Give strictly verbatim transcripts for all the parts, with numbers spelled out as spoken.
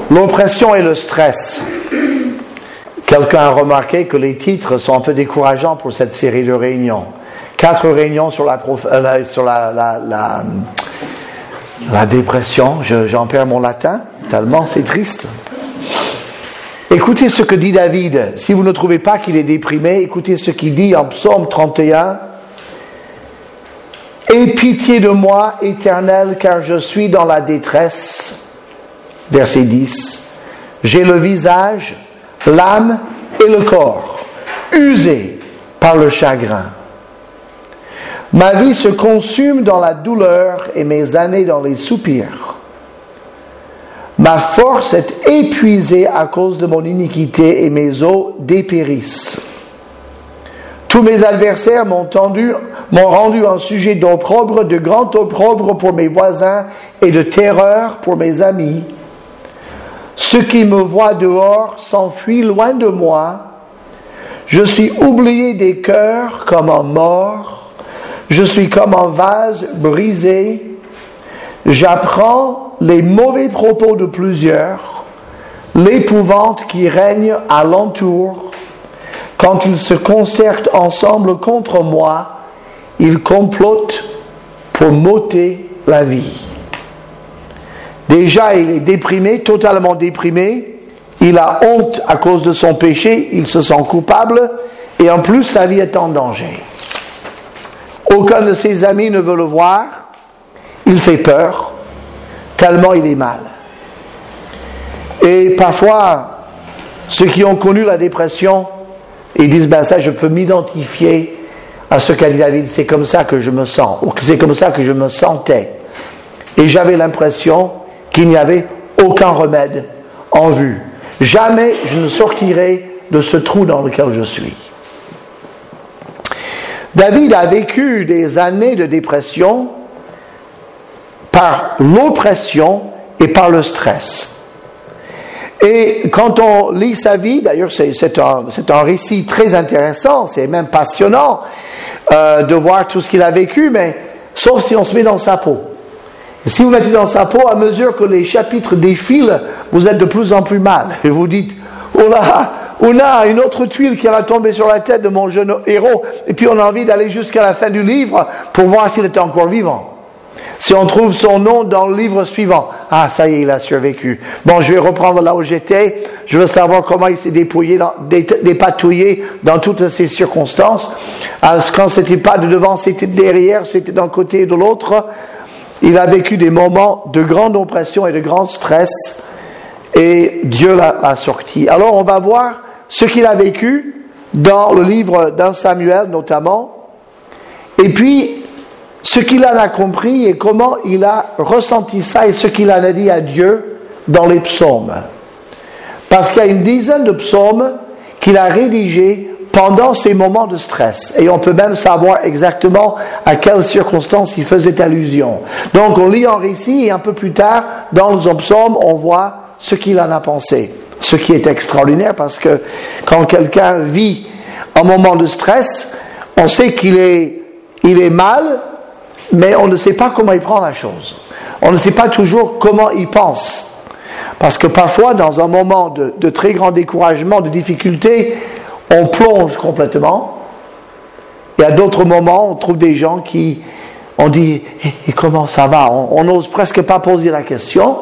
L'oppression et le stress. Quelqu'un a remarqué que les titres sont un peu décourageants pour cette série de réunions. Quatre réunions sur la, prof, euh, sur la, la, la, la dépression. Je, j'en perds mon latin, tellement c'est triste. Écoutez ce que dit David. Si vous ne trouvez pas qu'il est déprimé, écoutez ce qu'il dit en Psaume trente et un. « Aie pitié de moi, Éternel, car je suis dans la détresse. » Verset dix. « J'ai le visage, l'âme et le corps, usés par le chagrin. Ma vie se consume dans la douleur et mes années dans les soupirs. Ma force est épuisée à cause de mon iniquité et mes os dépérissent. Tous mes adversaires m'ont, tendu, m'ont rendu un sujet d'opprobre, de grand opprobre pour mes voisins et de terreur pour mes amis. Ceux qui me voient dehors s'enfuient loin de moi. Je suis oublié des cœurs comme un mort. Je suis comme un vase brisé. J'apprends les mauvais propos de plusieurs, l'épouvante qui règne alentour. Quand ils se concertent ensemble contre moi, ils complotent pour m'ôter la vie. Déjà, il est déprimé, totalement déprimé. Il a honte à cause de son péché, il se sent coupable, et en plus, sa vie est en danger. Aucun de ses amis ne veut le voir. Il fait peur, tellement il est mal. Et parfois, ceux qui ont connu la dépression, ils disent, ben ça, je peux m'identifier à ce qu'a dit David, c'est comme ça que je me sens, ou c'est comme ça que je me sentais. Et j'avais l'impression qu'il n'y avait aucun remède en vue. Jamais je ne sortirai de ce trou dans lequel je suis. David a vécu des années de dépression par l'oppression et par le stress. Et quand on lit sa vie, d'ailleurs c'est, c'est, un, c'est un récit très intéressant, c'est même passionnant euh, de voir tout ce qu'il a vécu, mais sauf si on se met dans sa peau. Et si vous mettez dans sa peau, à mesure que les chapitres défilent, vous êtes de plus en plus mal. Et vous dites, oh là, on a une autre tuile qui va tomber sur la tête de mon jeune héros, et puis on a envie d'aller jusqu'à la fin du livre pour voir s'il est encore vivant. Si on trouve son nom dans le livre suivant, ah, ça y est, il a survécu. Bon, je vais reprendre là où j'étais. Je veux savoir comment il s'est dépouillé, dans, dépatouillé dans toutes ces circonstances. Quand c'était pas de devant, c'était de derrière, c'était d'un côté et de l'autre. Il a vécu des moments de grande oppression et de grand stress, et Dieu l'a, l'a sorti. Alors, on va voir ce qu'il a vécu dans le livre d'un Samuel, notamment. Et puis, ce qu'il en a compris et comment il a ressenti ça et ce qu'il en a dit à Dieu dans les psaumes. Parce qu'il y a une dizaine de psaumes qu'il a rédigés pendant ces moments de stress. Et on peut même savoir exactement à quelles circonstances il faisait allusion. Donc on lit un récit et un peu plus tard, dans le psaume, on voit ce qu'il en a pensé. Ce qui est extraordinaire parce que quand quelqu'un vit un moment de stress, on sait qu'il est, il est mal, mais on ne sait pas comment il prend la chose. On ne sait pas toujours comment il pense. Parce que parfois, dans un moment de, de très grand découragement, de difficulté, on plonge complètement. Et à d'autres moments, on trouve des gens qui, on dit, et, et comment ça va? On n'ose presque pas poser la question.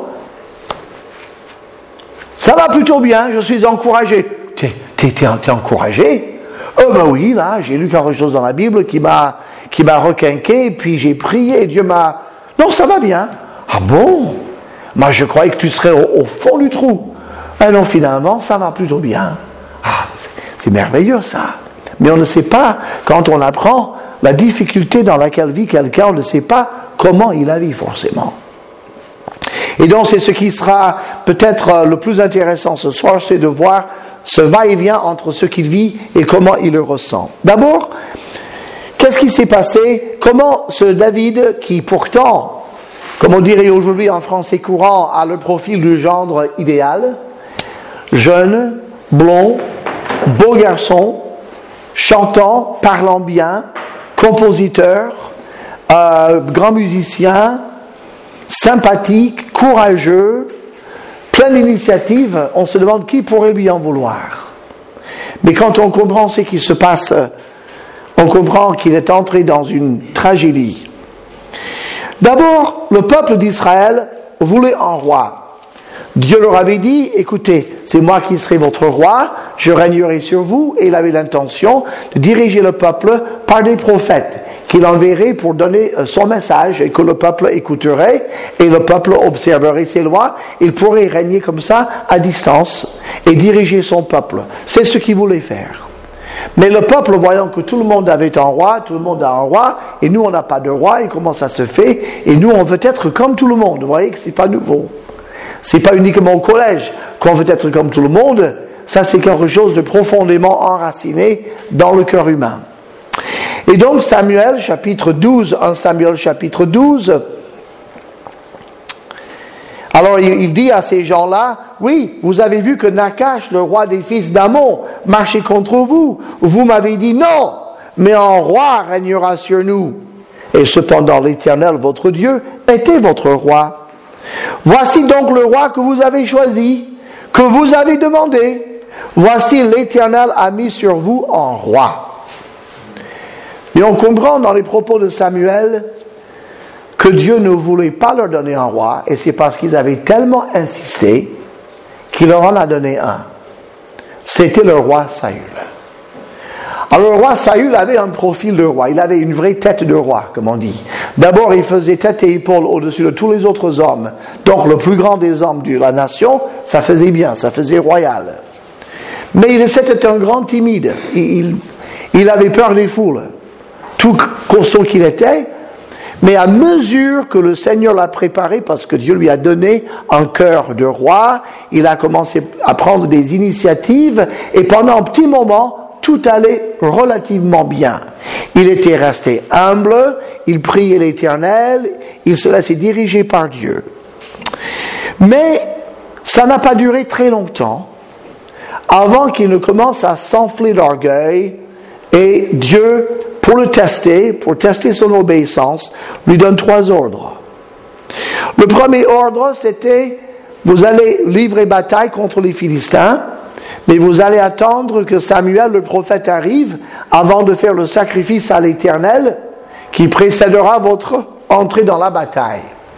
Ça va plutôt bien, je suis encouragé. T'es, t'es, t'es, t'es encouragé? Oh ben oui, là, j'ai lu quelque chose dans la Bible qui m'a... qui m'a requinqué, puis j'ai prié, Dieu m'a... Non, ça va bien. Ah bon? Moi, je croyais que tu serais au, au fond du trou. Ah non, finalement, ça va plutôt bien. Ah, c'est, c'est merveilleux, ça. Mais on ne sait pas, quand on apprend la difficulté dans laquelle vit quelqu'un, on ne sait pas comment il la vit, forcément. Et donc, c'est ce qui sera peut-être le plus intéressant ce soir, c'est de voir ce va-et-vient entre ce qu'il vit et comment il le ressent. D'abord, qu'est-ce qui s'est passé? Comment ce David, qui pourtant, comme on dirait aujourd'hui en français courant, a le profil du gendre idéal, jeune, blond, beau garçon, chantant, parlant bien, compositeur, euh, grand musicien, sympathique, courageux, plein plein d'initiatives, on se demande qui pourrait lui en vouloir. Mais quand on comprend ce qui se passe, on comprend qu'il est entré dans une tragédie. D'abord, le peuple d'Israël voulait un roi. Dieu leur avait dit, écoutez, c'est moi qui serai votre roi, je régnerai sur vous, et il avait l'intention de diriger le peuple par des prophètes qu'il enverrait pour donner son message et que le peuple écouterait et le peuple observerait ses lois. Il pourrait régner comme ça à distance et diriger son peuple. C'est ce qu'il voulait faire. Mais le peuple, voyant que tout le monde avait un roi, tout le monde a un roi, et nous on n'a pas de roi, et comment ça se fait? Et nous on veut être comme tout le monde. Vous voyez que c'est pas nouveau. C'est pas uniquement au collège qu'on veut être comme tout le monde. Ça c'est quelque chose de profondément enraciné dans le cœur humain. Et donc Samuel chapitre douze, premier Samuel chapitre douze, alors il, il dit à ces gens-là, oui, vous avez vu que Nakash, le roi des fils d'Amon, marchait contre vous. Vous m'avez dit non, mais un roi régnera sur nous. Et cependant l'Éternel, votre Dieu, était votre roi. Voici donc le roi que vous avez choisi, que vous avez demandé. Voici l'Éternel a mis sur vous un roi. Et on comprend dans les propos de Samuel que Dieu ne voulait pas leur donner un roi, et c'est parce qu'ils avaient tellement insisté qu'il leur en a donné un. C'était le roi Saül. Alors le roi Saül avait un profil de roi, il avait une vraie tête de roi, comme on dit. D'abord, il faisait tête et épaule au-dessus de tous les autres hommes. Donc le plus grand des hommes de la nation, ça faisait bien, ça faisait royal. Mais c'était un grand timide, il, il avait peur des foules. Tout constant qu'il était, mais à mesure que le Seigneur l'a préparé, parce que Dieu lui a donné un cœur de roi, il a commencé à prendre des initiatives, et pendant un petit moment, tout allait relativement bien. Il était resté humble, il priait l'Éternel, il se laissait diriger par Dieu. Mais ça n'a pas duré très longtemps, avant qu'il ne commence à s'enfler d'orgueil, et Dieu, pour le tester, pour tester son obéissance, lui donne trois ordres. Le premier ordre, c'était, vous allez livrer bataille contre les Philistins, mais vous allez attendre que Samuel, le prophète, arrive avant de faire le sacrifice à l'Éternel qui précédera votre entrée dans la bataille.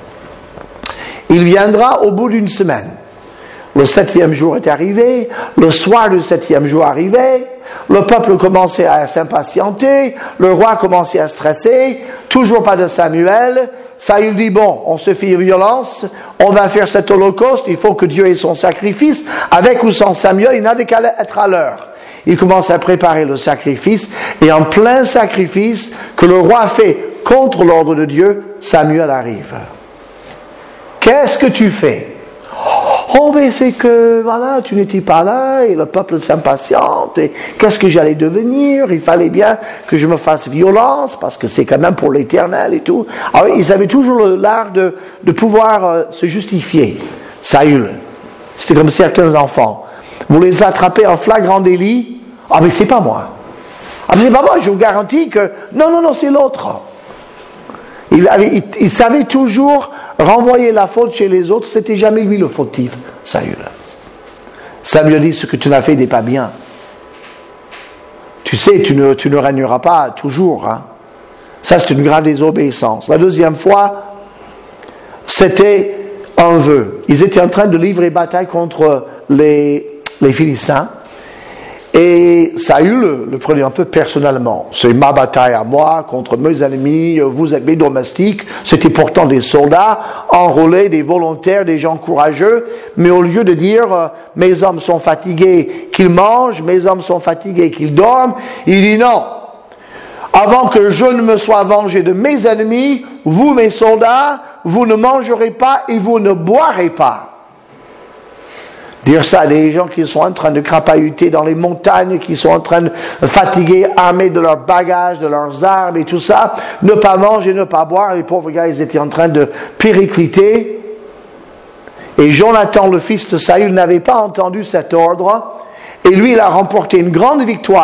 Il viendra au bout d'une semaine. Le septième jour est arrivé, le soir du septième jour arrivait, le peuple commençait à s'impatienter, le roi commençait à stresser, toujours pas de Samuel. Saül dit, bon, on se fait violence, on va faire cet holocauste, il faut que Dieu ait son sacrifice, avec ou sans Samuel, il n'avait qu'à être à l'heure. Il commence à préparer le sacrifice, et en plein sacrifice que le roi fait contre l'ordre de Dieu, Samuel arrive. Qu'est-ce que tu fais? Oh, mais c'est que, voilà, tu n'étais pas là, et le peuple s'impatiente, et qu'est-ce que j'allais devenir? Il fallait bien que je me fasse violence, parce que c'est quand même pour l'Éternel et tout. Alors, ils avaient toujours l'art de, de pouvoir euh, se justifier. Saül, c'était comme certains enfants. Vous les attrapez en flagrant délit, ah, mais c'est pas moi. Ah, mais c'est pas moi, je vous garantis que, non, non, non, c'est l'autre. Il, avait, il, il savait toujours renvoyer la faute chez les autres, c'était jamais lui le fautif, Saül. Samuel dit, ce que tu n'as fait n'est pas bien. Tu sais, tu ne, tu ne régneras pas toujours. Hein. Ça, c'est une grave désobéissance. La deuxième fois, c'était un vœu. Ils étaient en train de livrer bataille contre les, les Philistins. Et Saül le, le prenait un peu personnellement. C'est ma bataille à moi contre mes ennemis, vous êtes mes domestiques. C'était pourtant des soldats enrôlés, des volontaires, des gens courageux. Mais au lieu de dire euh, mes hommes sont fatigués qu'ils mangent, mes hommes sont fatigués qu'ils dorment, il dit non. Avant que je ne me sois vengé de mes ennemis, vous mes soldats, vous ne mangerez pas et vous ne boirez pas. Dire ça à des gens qui sont en train de crapahuter dans les montagnes, qui sont en train de fatiguer, armés de leurs bagages, de leurs armes et tout ça, ne pas manger, ne pas boire. Les pauvres gars, ils étaient en train de péricliter. Et Jonathan, le fils de Saül, n'avait pas entendu cet ordre. Et lui, il a remporté une grande victoire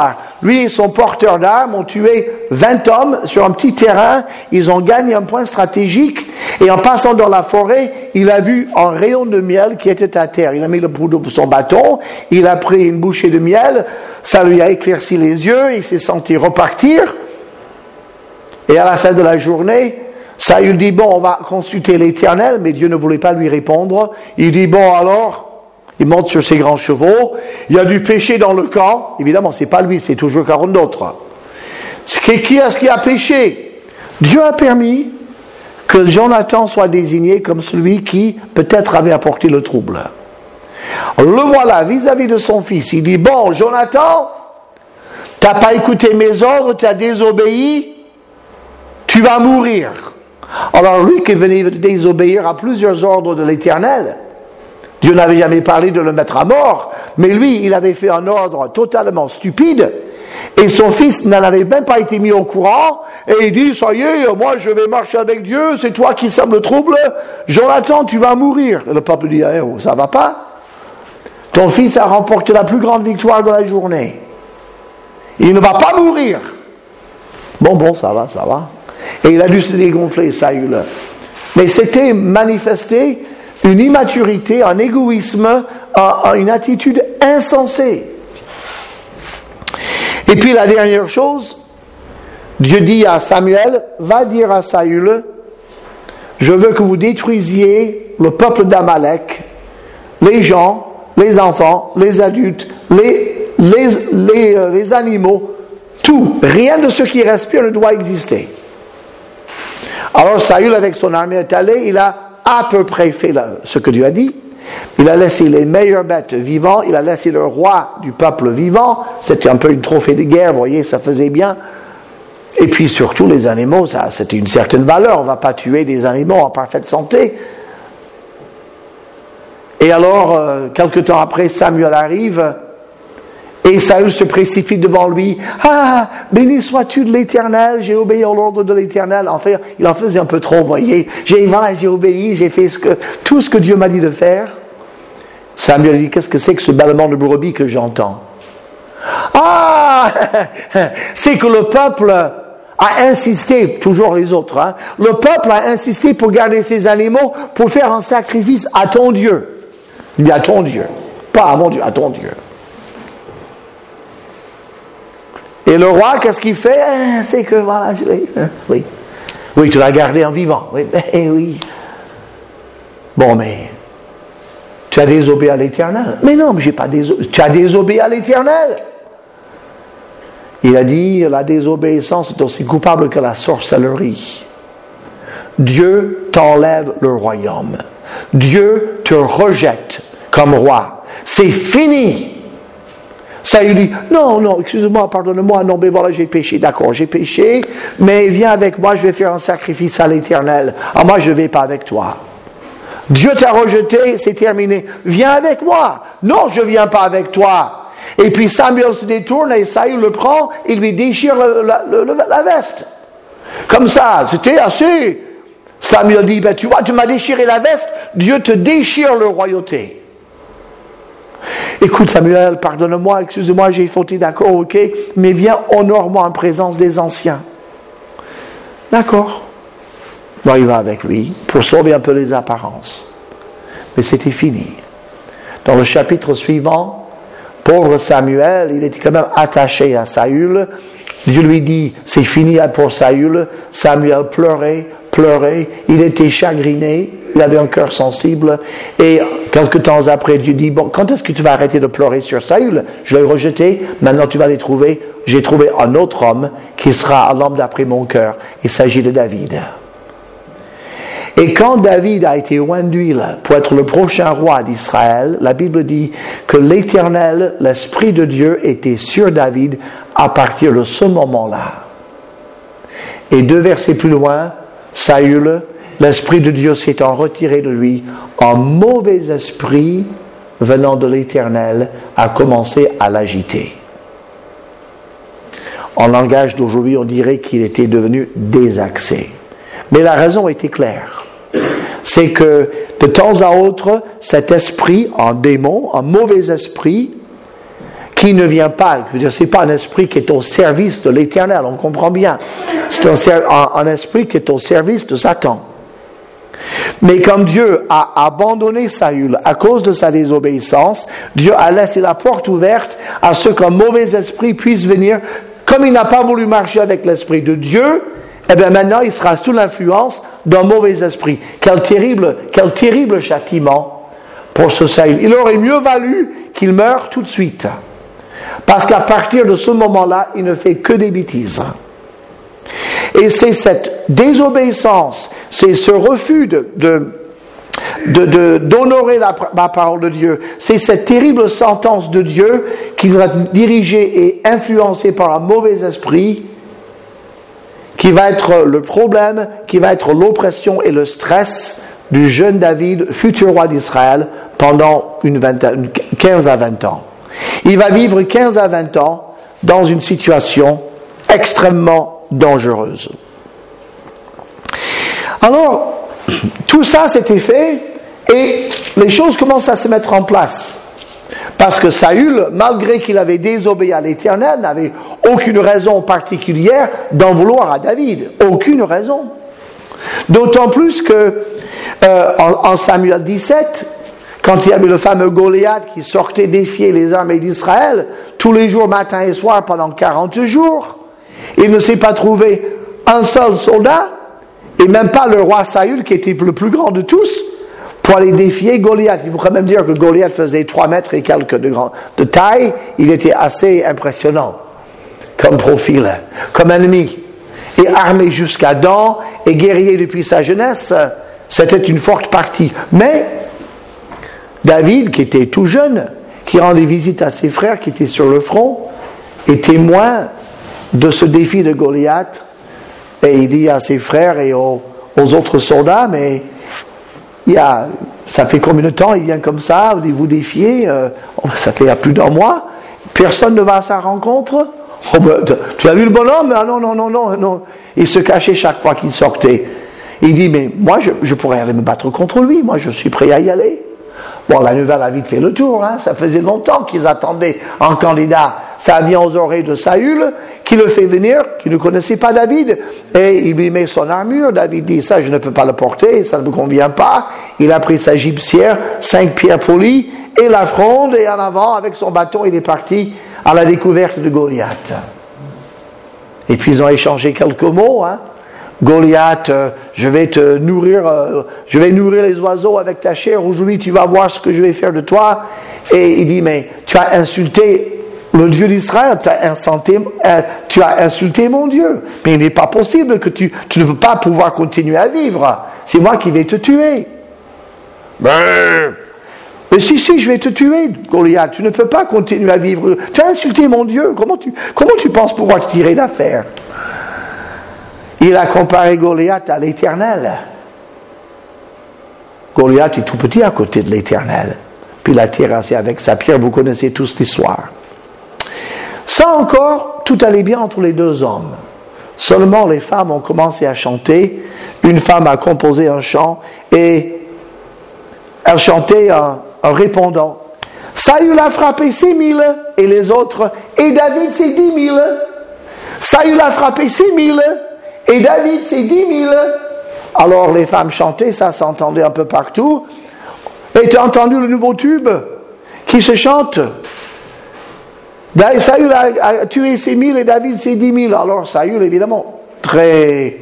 lui et son porteur d'armes ont tué vingt hommes sur un petit terrain, ils ont gagné un point stratégique, et en passant dans la forêt, il a vu un rayon de miel qui était à terre. Il a mis le poudre pour son bâton, il a pris une bouchée de miel, ça lui a éclairci les yeux, il s'est senti repartir, et à la fin de la journée, Saül dit, bon, on va consulter l'Éternel, mais Dieu ne voulait pas lui répondre. Il dit, bon, alors, il monte sur ses grands chevaux, il y a du péché dans le camp. Évidemment, c'est pas lui, c'est toujours quarante d'autres. Qui est-ce qui a péché? Dieu a permis que Jonathan soit désigné comme celui qui, peut-être, avait apporté le trouble. Le voilà, vis-à-vis de son fils. Il dit, bon, Jonathan, t'as pas écouté mes ordres, tu as désobéi, tu vas mourir. Alors lui qui venait de désobéir à plusieurs ordres de l'Éternel, Dieu n'avait jamais parlé de le mettre à mort, mais lui, il avait fait un ordre totalement stupide, et son fils n'en avait même pas été mis au courant, et il dit, ça y est, moi je vais marcher avec Dieu, c'est toi qui sèmes le trouble, Jonathan, tu vas mourir. Et le peuple dit, eh, oh, ça va pas? Ton fils a remporté la plus grande victoire de la journée. Il ne va pas mourir. Bon, bon, ça va, ça va. Et il a dû se dégonfler, Saül. Mais c'était manifesté une immaturité, un égoïsme, une attitude insensée. Et puis la dernière chose, Dieu dit à Samuel, va dire à Saül, je veux que vous détruisiez le peuple d'Amalek, les gens, les enfants, les adultes, les, les, les, euh, les animaux, tout, rien de ce qui respire ne doit exister. Alors Saül, avec son armée, est allé, il a à peu près fait là, ce que Dieu a dit. Il a laissé les meilleures bêtes vivants, il a laissé le roi du peuple vivant, c'était un peu une trophée de guerre, vous voyez, ça faisait bien. Et puis surtout les animaux, ça, c'était une certaine valeur, on ne va pas tuer des animaux en parfaite santé. Et alors, euh, quelque temps après, Samuel arrive, et Saül se précipite devant lui. « Ah, béni sois-tu de l'Éternel, j'ai obéi à l'ordre de l'Éternel. » Enfin, il en faisait un peu trop, vous voyez. J'ai, voilà, j'ai obéi, j'ai fait ce que, tout ce que Dieu m'a dit de faire. Samuel dit, qu'est-ce que c'est que ce bâlement de brebis que j'entends? Ah, c'est que le peuple a insisté, toujours les autres, hein, le peuple a insisté pour garder ses animaux, pour faire un sacrifice à ton Dieu. Il dit à ton Dieu, pas à mon Dieu, à ton Dieu. Et le roi, qu'est-ce qu'il fait? eh, C'est que, voilà, je l'ai, oui. Oui, tu l'as gardé en vivant. Oui, eh, oui. Bon, mais tu as désobéi à l'Éternel. Mais non, mais j'ai pas désobéi. Tu as désobéi à l'Éternel. Il a dit, la désobéissance est aussi coupable que la sorcellerie. Dieu t'enlève le royaume. Dieu te rejette comme roi. C'est fini. Ça, il dit, non, non, excusez-moi, pardonnez-moi, non, mais voilà, j'ai péché, d'accord, j'ai péché, mais viens avec moi, je vais faire un sacrifice à l'Éternel. Ah, moi, je ne vais pas avec toi. Dieu t'a rejeté, c'est terminé. Viens avec moi. Non, je ne viens pas avec toi. Et puis Samuel se détourne et Saül le prend, il lui déchire le, la, le, la veste. Comme ça, c'était assez. Samuel dit, ben, tu vois, tu m'as déchiré la veste, Dieu te déchire le royauté. Écoute Samuel, pardonne-moi, excuse-moi, j'ai fauté, d'accord, ok, mais viens, honore-moi en présence des anciens. D'accord. Bon, il va avec lui pour sauver un peu les apparences. Mais c'était fini. Dans le chapitre suivant, pauvre Samuel, il était quand même attaché à Saül. Dieu lui dit, c'est fini pour Saül. Samuel pleurait, pleurait, il était chagriné. Il avait un cœur sensible. Et quelque temps après, Dieu dit, bon, quand est-ce que tu vas arrêter de pleurer sur Saül? Je l'ai rejeté, maintenant tu vas les trouver. J'ai trouvé un autre homme qui sera l'homme d'après mon cœur. Il s'agit de David. Et quand David a été oint d'huile pour être le prochain roi d'Israël, la Bible dit que l'Éternel, l'Esprit de Dieu, était sur David à partir de ce moment-là. Et deux versets plus loin, Saül, l'Esprit de Dieu s'étant retiré de lui, un mauvais esprit venant de l'Éternel a commencé à l'agiter. En langage d'aujourd'hui, on dirait qu'il était devenu désaxé. Mais la raison était claire. C'est que de temps à autre, cet esprit, un démon, un mauvais esprit, qui ne vient pas, je veux dire, c'est pas un esprit qui est au service de l'Éternel, on comprend bien. C'est un, un, un esprit qui est au service de Satan. Mais comme Dieu a abandonné Saül à cause de sa désobéissance, Dieu a laissé la porte ouverte à ce qu'un mauvais esprit puisse venir. Comme il n'a pas voulu marcher avec l'esprit de Dieu, eh bien maintenant il sera sous l'influence d'un mauvais esprit. Quel terrible, quel terrible châtiment pour ce Saül. Il aurait mieux valu qu'il meure tout de suite. Parce qu'à partir de ce moment-là, il ne fait que des bêtises. Et c'est cette désobéissance, c'est ce refus de, de, de, de, d'honorer la, la parole de Dieu, c'est cette terrible sentence de Dieu qui va être dirigée et influencée par un mauvais esprit, qui va être le problème, qui va être l'oppression et le stress du jeune David, futur roi d'Israël, pendant une vingtaine, quinze à vingt ans. Il va vivre quinze à vingt ans dans une situation extrêmement dangereuse. Alors, tout ça s'était fait et les choses commencent à se mettre en place. Parce que Saül, malgré qu'il avait désobéi à l'Éternel, n'avait aucune raison particulière d'en vouloir à David. Aucune raison. D'autant plus que euh, en, en Samuel dix-sept, quand il y avait le fameux Goliath qui sortait défier les armées d'Israël, tous les jours, matin et soir, pendant quarante jours, il ne s'est pas trouvé un seul soldat, et même pas le roi Saül, qui était le plus grand de tous, pour aller défier Goliath. Il faut quand même dire que Goliath faisait trois mètres et quelques de, grand, de taille. Il était assez impressionnant comme profil, comme ennemi. Et armé jusqu'à dents, et guerrier depuis sa jeunesse, c'était une forte partie. Mais David, qui était tout jeune, qui rendait visite à ses frères qui étaient sur le front, est témoin de ce défi de Goliath, et il dit à ses frères et aux, aux autres soldats, mais il y a, ça fait combien de temps il vient comme ça, vous défiez, euh, ça fait il y a plus d'un mois, personne ne va à sa rencontre. Oh ben, tu as vu le bonhomme? Ah non, non, non, non, non. Il se cachait chaque fois qu'il sortait. Il dit, mais moi je, je pourrais aller me battre contre lui, moi je suis prêt à y aller. Bon, la nouvelle a vite fait le tour, hein. Ça faisait longtemps qu'ils attendaient un candidat. Ça vient aux oreilles de Saül, qui le fait venir, qui ne connaissait pas David, et il lui met son armure. David dit, ça je ne peux pas le porter, ça ne me convient pas. Il a pris sa gibecière, cinq pierres polies, et la fronde, et en avant, avec son bâton, il est parti à la découverte de Goliath. Et puis ils ont échangé quelques mots, hein. Goliath, euh, je vais te nourrir, euh, je vais nourrir les oiseaux avec ta chair, aujourd'hui tu vas voir ce que je vais faire de toi. Et il dit, mais tu as insulté le Dieu d'Israël, tu as insulté, euh, tu as insulté mon Dieu. Mais il n'est pas possible que tu, tu ne peux pas pouvoir continuer à vivre. C'est moi qui vais te tuer. Ben, mais si, si, je vais te tuer, Goliath, tu ne peux pas continuer à vivre. Tu as insulté mon Dieu, comment tu, comment tu penses pouvoir te tirer d'affaire? Il a comparé Goliath à l'Éternel. Goliath est tout petit à côté de l'Éternel. Puis il a terrassé avec sa pierre, vous connaissez tous l'histoire. Ça encore, tout allait bien entre les deux hommes. Seulement les femmes ont commencé à chanter. Une femme a composé un chant et elle chantait en, en répondant. Saül a frappé six mille et les autres, et David c'est dix mille. Saül a frappé six mille. Et David, c'est dix mille. Alors les femmes chantaient, ça s'entendait un peu partout. Et tu as entendu le nouveau tube qui se chante. Saül a, a tué six mille et David, c'est dix mille. Alors Saül, évidemment, très...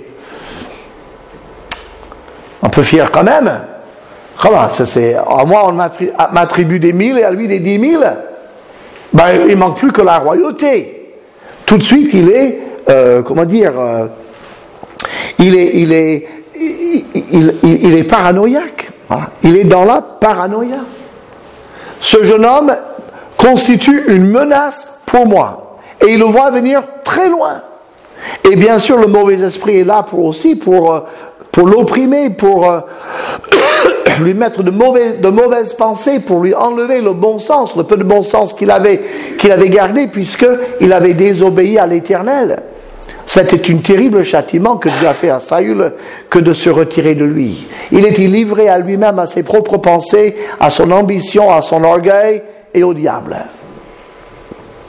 un peu fier quand même. Comment ça c'est... À moi, on m'attribue des mille et à lui des dix mille. Ben, il manque plus que la royauté. Tout de suite, il est, euh, comment dire... Euh, Il est, il est, il, il, il est paranoïaque. Voilà. Il est dans la paranoïa. Ce jeune homme constitue une menace pour moi. Et il le voit venir très loin. Et bien sûr, le mauvais esprit est là pour aussi pour, pour l'opprimer, pour lui mettre de mauvaises, de mauvaises pensées, pour lui enlever le bon sens, le peu de bon sens qu'il avait, qu'il avait gardé, puisqu'il avait désobéi à l'Éternel. C'était un terrible châtiment que Dieu a fait à Saül que de se retirer de lui. Il était livré à lui-même, à ses propres pensées, à son ambition, à son orgueil et au diable.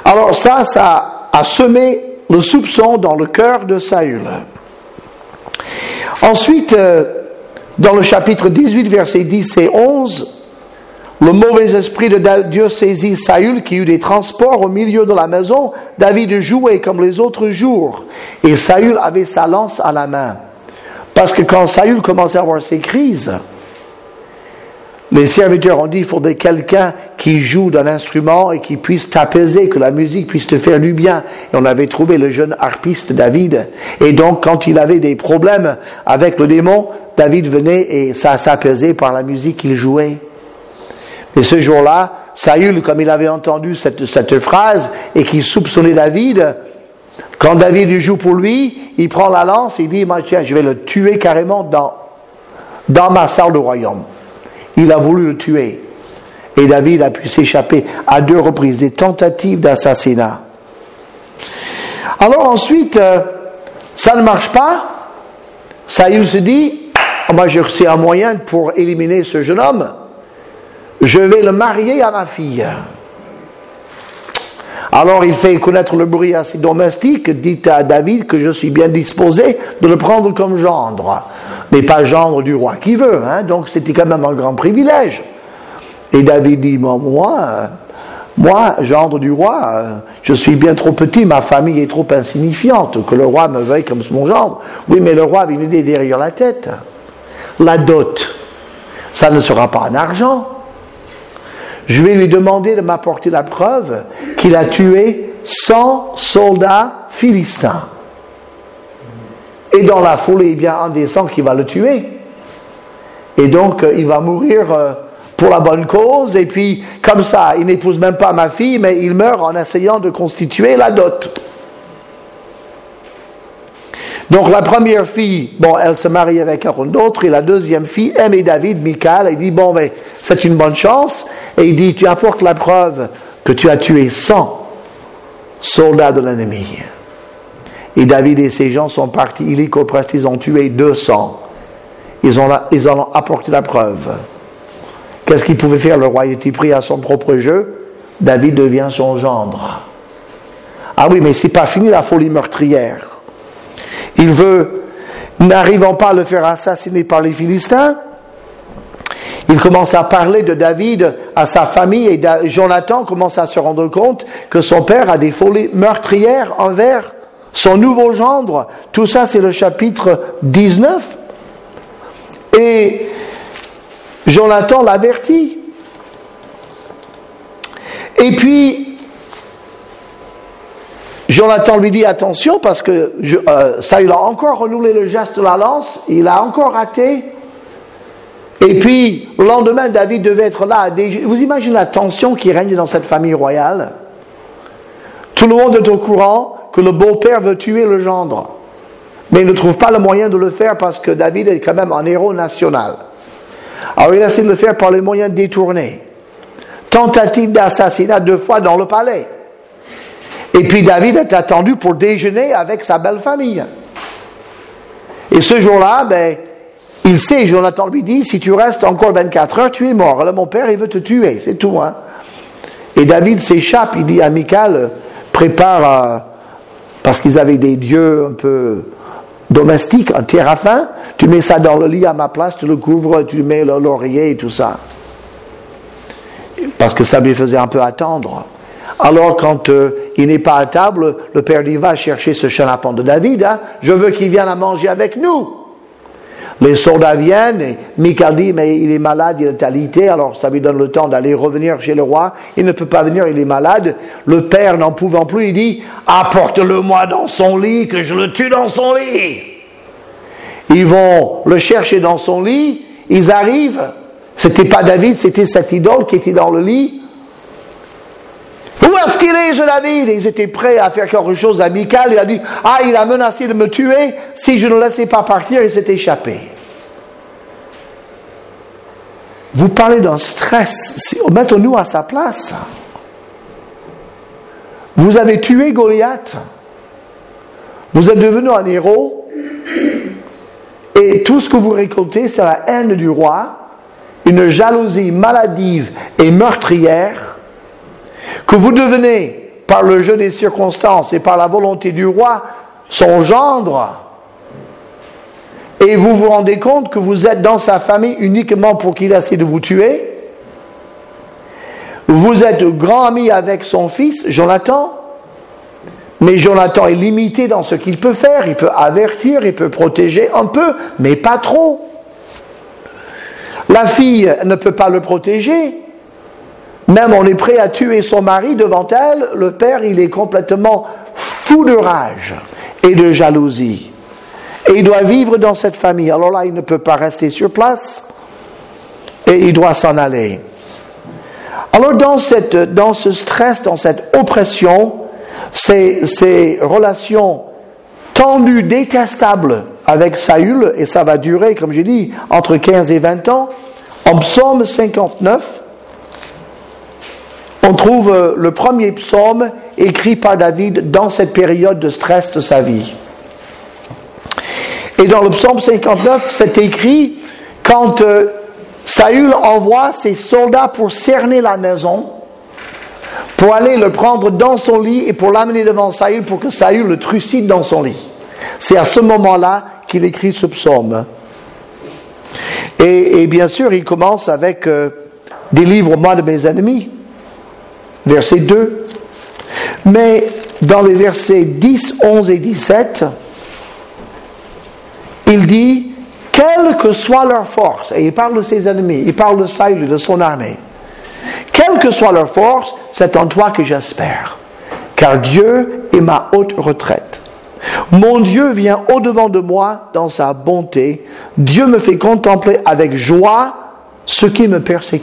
Alors ça, ça a semé le soupçon dans le cœur de Saül. Ensuite, dans le chapitre dix-huit, versets dix et onze, le mauvais esprit de Dieu saisit Saül qui eut des transports au milieu de la maison. David jouait comme les autres jours. Et Saül avait sa lance à la main. Parce que quand Saül commençait à avoir ses crises, les serviteurs ont dit qu'il faudrait quelqu'un qui joue d'un instrument et qui puisse t'apaiser, que la musique puisse te faire du bien. Et on avait trouvé le jeune harpiste David. Et donc quand il avait des problèmes avec le démon, David venait et ça s'apaisait par la musique qu'il jouait. Et ce jour-là, Saül, comme il avait entendu cette, cette phrase et qu'il soupçonnait David, quand David joue pour lui, il prend la lance et il dit, tiens, je vais le tuer carrément dans, dans ma salle de royaume. Il a voulu le tuer. Et David a pu s'échapper à deux reprises, des tentatives d'assassinat. Alors ensuite, euh, ça ne marche pas. Saül se dit, oh, moi j'ai reçu un moyen pour éliminer ce jeune homme. Je vais le marier à ma fille. Alors il fait connaître le bruit à ses domestiques, dit à David que je suis bien disposé de le prendre comme gendre, mais pas gendre du roi qui veut, hein, donc c'était quand même un grand privilège. Et David dit, moi, moi, moi, gendre du roi, je suis bien trop petit, ma famille est trop insignifiante, que le roi me veuille comme mon gendre. Oui, mais le roi avait une idée derrière la tête. La dot, ça ne sera pas en argent. Je vais lui demander de m'apporter la preuve qu'il a tué cent soldats philistins. Et dans la foulée, il y a un des cent qui va le tuer. Et donc, il va mourir pour la bonne cause. Et puis, comme ça, il n'épouse même pas ma fille, mais il meurt en essayant de constituer la dot. Donc la première fille, bon, elle se marie avec un autre, et la deuxième fille aimait David, Michal, et il dit, bon, mais c'est une bonne chance, et il dit, tu apportes la preuve que tu as tué cent soldats de l'ennemi. Et David et ses gens sont partis illico presque, ils ont tué deux cents. Ils ont, ils ont apporté la preuve. Qu'est-ce qu'il pouvait faire? Le roi était pris à son propre jeu, David devient son gendre. Ah oui, mais c'est pas fini la folie meurtrière. Il veut, n'arrivant pas à le faire assassiner par les Philistins, il commence à parler de David à sa famille et Jonathan commence à se rendre compte que son père a des folies meurtrières envers son nouveau gendre. Tout ça, c'est le chapitre dix-neuf. Et Jonathan l'avertit. Et puis, Jonathan lui dit attention parce que je, euh, ça, il a encore renouvelé le geste de la lance, il a encore raté. Et puis, le lendemain, David devait être là. Vous imaginez la tension qui règne dans cette famille royale? Tout le monde est au courant que le beau-père veut tuer le gendre. Mais il ne trouve pas le moyen de le faire parce que David est quand même un héros national. Alors il essaie de le faire par les moyens détournés. Tentative d'assassinat deux fois dans le palais. Et puis David est attendu pour déjeuner avec sa belle famille. Et ce jour-là, ben, il sait, Jonathan lui dit, si tu restes encore vingt-quatre heures, tu es mort. Alors mon père, il veut te tuer, c'est tout. Hein. Et David s'échappe, il dit à Michal, prépare, euh, parce qu'ils avaient des dieux un peu domestiques, un théraphin, tu mets ça dans le lit à ma place, tu le couvres, tu mets l'oreiller et tout ça. Parce que ça lui faisait un peu attendre. Alors quand euh, il n'est pas à table, le père dit, va chercher ce chenapan de David, hein, je veux qu'il vienne à manger avec nous. Les soldats viennent, et Michal dit, mais il est malade, il est alité, alors ça lui donne le temps d'aller revenir chez le roi, il ne peut pas venir, il est malade. Le père, n'en pouvant plus, il dit, apporte-le-moi dans son lit, que je le tue dans son lit. Ils vont le chercher dans son lit, ils arrivent, c'était pas David, c'était cette idole qui était dans le lit. Où est-ce qu'il est, ce David? Et ils étaient prêts à faire quelque chose à Michal. Il a dit, ah, il a menacé de me tuer. Si je ne le laissais pas partir, il s'est échappé. Vous parlez d'un stress. Mettons-nous à sa place. Vous avez tué Goliath. Vous êtes devenu un héros. Et tout ce que vous récoltez, c'est la haine du roi, une jalousie maladive et meurtrière, que vous devenez par le jeu des circonstances et par la volonté du roi, son gendre, et vous vous rendez compte que vous êtes dans sa famille uniquement pour qu'il essaie de vous tuer. Vous êtes grand ami avec son fils, Jonathan, mais Jonathan est limité dans ce qu'il peut faire. Il peut avertir, il peut protéger un peu, mais pas trop. La fille ne peut pas le protéger. Même on est prêt à tuer son mari devant elle. Le père, il est complètement fou de rage et de jalousie. Et il doit vivre dans cette famille. Alors là, il ne peut pas rester sur place et il doit s'en aller. Alors dans, cette, dans ce stress, dans cette oppression, ces, ces relations tendues, détestables avec Saül, et ça va durer, comme j'ai dit, entre quinze et vingt ans, en psaume cinquante-neuf, on trouve le premier psaume écrit par David dans cette période de stress de sa vie. Et dans le psaume cinquante-neuf, c'est écrit quand euh, Saül envoie ses soldats pour cerner la maison, pour aller le prendre dans son lit et pour l'amener devant Saül pour que Saül le trucide dans son lit. C'est à ce moment-là qu'il écrit ce psaume. Et, et bien sûr, il commence avec euh, « Délivre-moi de mes ennemis », verset deux. Mais dans les versets dix, onze et dix-sept, il dit « Quelle que soit leur force », et il parle de ses ennemis, il parle de Saül, de son armée, « Quelle que soit leur force, c'est en toi que j'espère, car Dieu est ma haute retraite. Mon Dieu vient au-devant de moi dans sa bonté. Dieu me fait contempler avec joie ceux qui me persécutent. »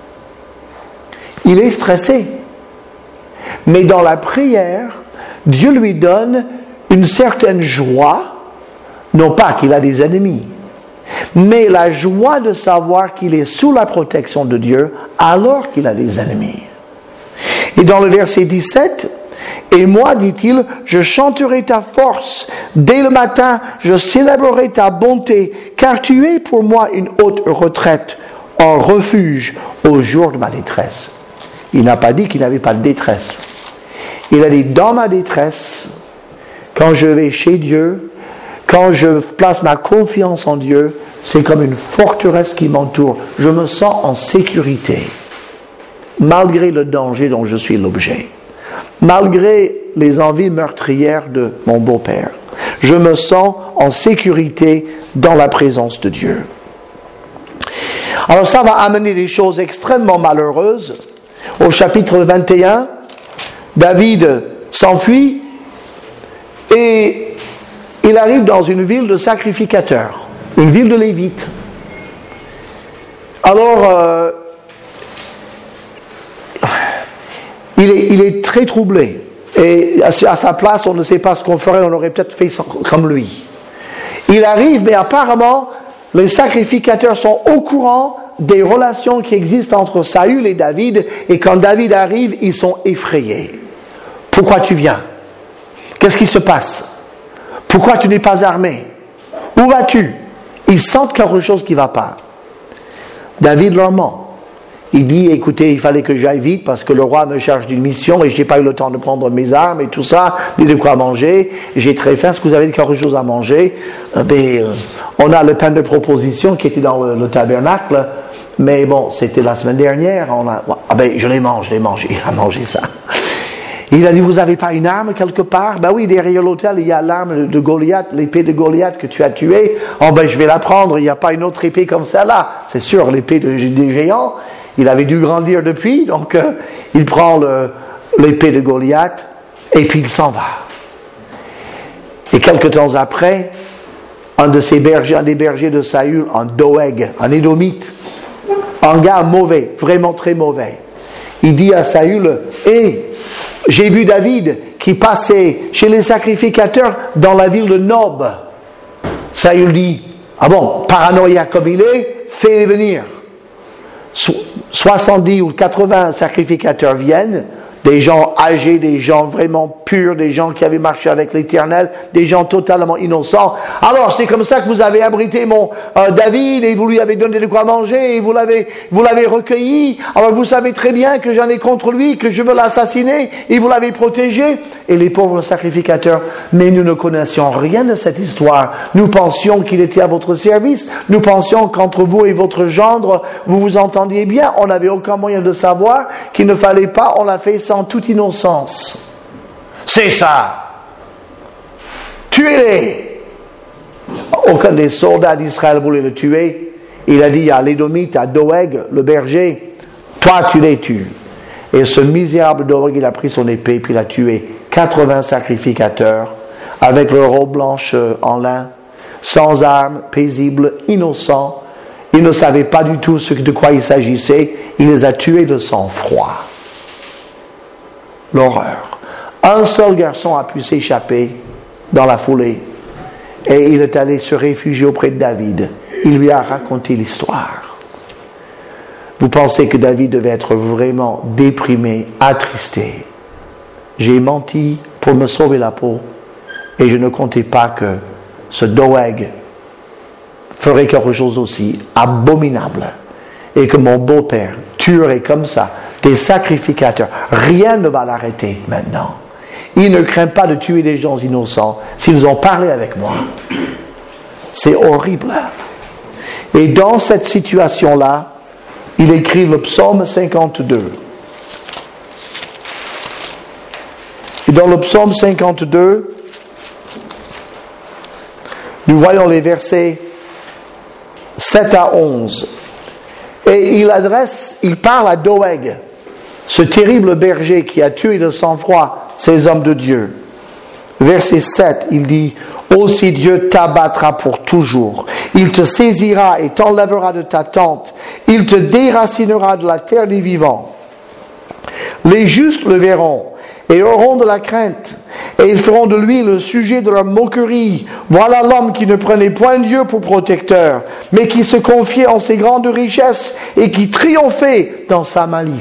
Il est stressé. Mais dans la prière, Dieu lui donne une certaine joie, non pas qu'il a des ennemis, mais la joie de savoir qu'il est sous la protection de Dieu alors qu'il a des ennemis. Et dans le verset dix-sept, « Et moi, dit-il, je chanterai ta force. Dès le matin, je célébrerai ta bonté, car tu es pour moi une haute retraite, un refuge au jour de ma détresse. » Il n'a pas dit qu'il n'avait pas de détresse. Il a dit, dans ma détresse, quand je vais chez Dieu, quand je place ma confiance en Dieu, c'est comme une forteresse qui m'entoure. Je me sens en sécurité, malgré le danger dont je suis l'objet, malgré les envies meurtrières de mon beau-père. Je me sens en sécurité dans la présence de Dieu. Alors ça va amener des choses extrêmement malheureuses. Au chapitre vingt et un, David s'enfuit et il arrive dans une ville de sacrificateurs, une ville de Lévites. Alors, euh, il, est, il est très troublé. Et à sa place, on ne sait pas ce qu'on ferait, on aurait peut-être fait comme lui. Il arrive, mais apparemment, les sacrificateurs sont au courant des relations qui existent entre Saül et David, et quand David arrive, ils sont effrayés. Pourquoi tu viens? Qu'est-ce qui se passe? Pourquoi tu n'es pas armé? Où vas-tu? Ils sentent quelque chose qui ne va pas. David leur ment. Il dit, écoutez, il fallait que j'aille vite parce que le roi me charge d'une mission et je n'ai pas eu le temps de prendre mes armes et tout ça, ni de quoi manger. J'ai très faim. Est-ce que vous avez quelque chose à manger? Euh, ben, euh, on a le pain de proposition qui était dans le, le tabernacle, mais bon, c'était la semaine dernière. On a, ah ben, je l'ai mangé, je l'ai mangé. Il a mangé ça. Il a dit, vous n'avez pas une arme quelque part? Ben oui, derrière l'autel, il y a l'arme de Goliath, l'épée de Goliath que tu as tuée. Oh ben, je vais la prendre. Il n'y a pas une autre épée comme celle-là. C'est sûr, l'épée de, des géants. Il avait dû grandir depuis, donc euh, il prend le, l'épée de Goliath et puis il s'en va. Et quelque temps après, un de ses bergers, un des bergers de Saül, un Doeg, un Édomite, un gars mauvais, vraiment très mauvais, il dit à Saül, hé, hey, j'ai vu David qui passait chez les sacrificateurs dans la ville de Nob. Saül dit, ah bon, paranoïaque comme il est, fais-les venir. soixante-dix ou quatre-vingts sacrificateurs viennent, des gens âgés, des gens vraiment purs, des gens qui avaient marché avec l'Éternel, des gens totalement innocents. Alors c'est comme ça que vous avez abrité mon euh, David et vous lui avez donné de quoi manger et vous l'avez vous l'avez recueilli. Alors vous savez très bien que j'en ai contre lui, que je veux l'assassiner et vous l'avez protégé. Et les pauvres sacrificateurs, mais nous ne connaissions rien de cette histoire. Nous pensions qu'il était à votre service. Nous pensions qu'entre vous et votre gendre, vous vous entendiez bien. On n'avait aucun moyen de savoir qu'il ne fallait pas. On l'a fait sans toute innocence. C'est ça. Tuez-les. Aucun des soldats d'Israël voulait le tuer. Il a dit à l'Édomite, à Doeg, le berger, toi tu les tues. Et ce misérable Doeg, il a pris son épée puis il a tué quatre-vingts sacrificateurs avec leur robe blanche en lin, sans armes, paisibles, innocents. Ils ne savaient pas du tout ce de quoi il s'agissait. Il les a tués de sang-froid. L'horreur. Un seul garçon a pu s'échapper dans la foulée et il est allé se réfugier auprès de David. Il lui a raconté l'histoire. Vous pensez que David devait être vraiment déprimé, attristé. J'ai menti pour me sauver la peau et je ne comptais pas que ce Doeg ferait quelque chose aussi abominable et que mon beau-père tuerait comme ça des sacrificateurs. Rien ne va l'arrêter maintenant. Il ne craint pas de tuer des gens innocents s'ils ont parlé avec moi. C'est horrible. Et dans cette situation-là, il écrit le psaume cinquante-deux. Et dans le psaume cinquante-deux, nous voyons les versets sept à onze. Et il adresse, il parle à Doeg, ce terrible berger qui a tué de sang-froid ces hommes de Dieu. Verset sept, il dit, « Aussi Dieu t'abattra pour toujours. Il te saisira et t'enlèvera de ta tente. Il te déracinera de la terre des vivants. Les justes le verront et auront de la crainte. Et ils feront de lui le sujet de leur moquerie. Voilà l'homme qui ne prenait point Dieu pour protecteur, mais qui se confiait en ses grandes richesses et qui triomphait dans sa malice. »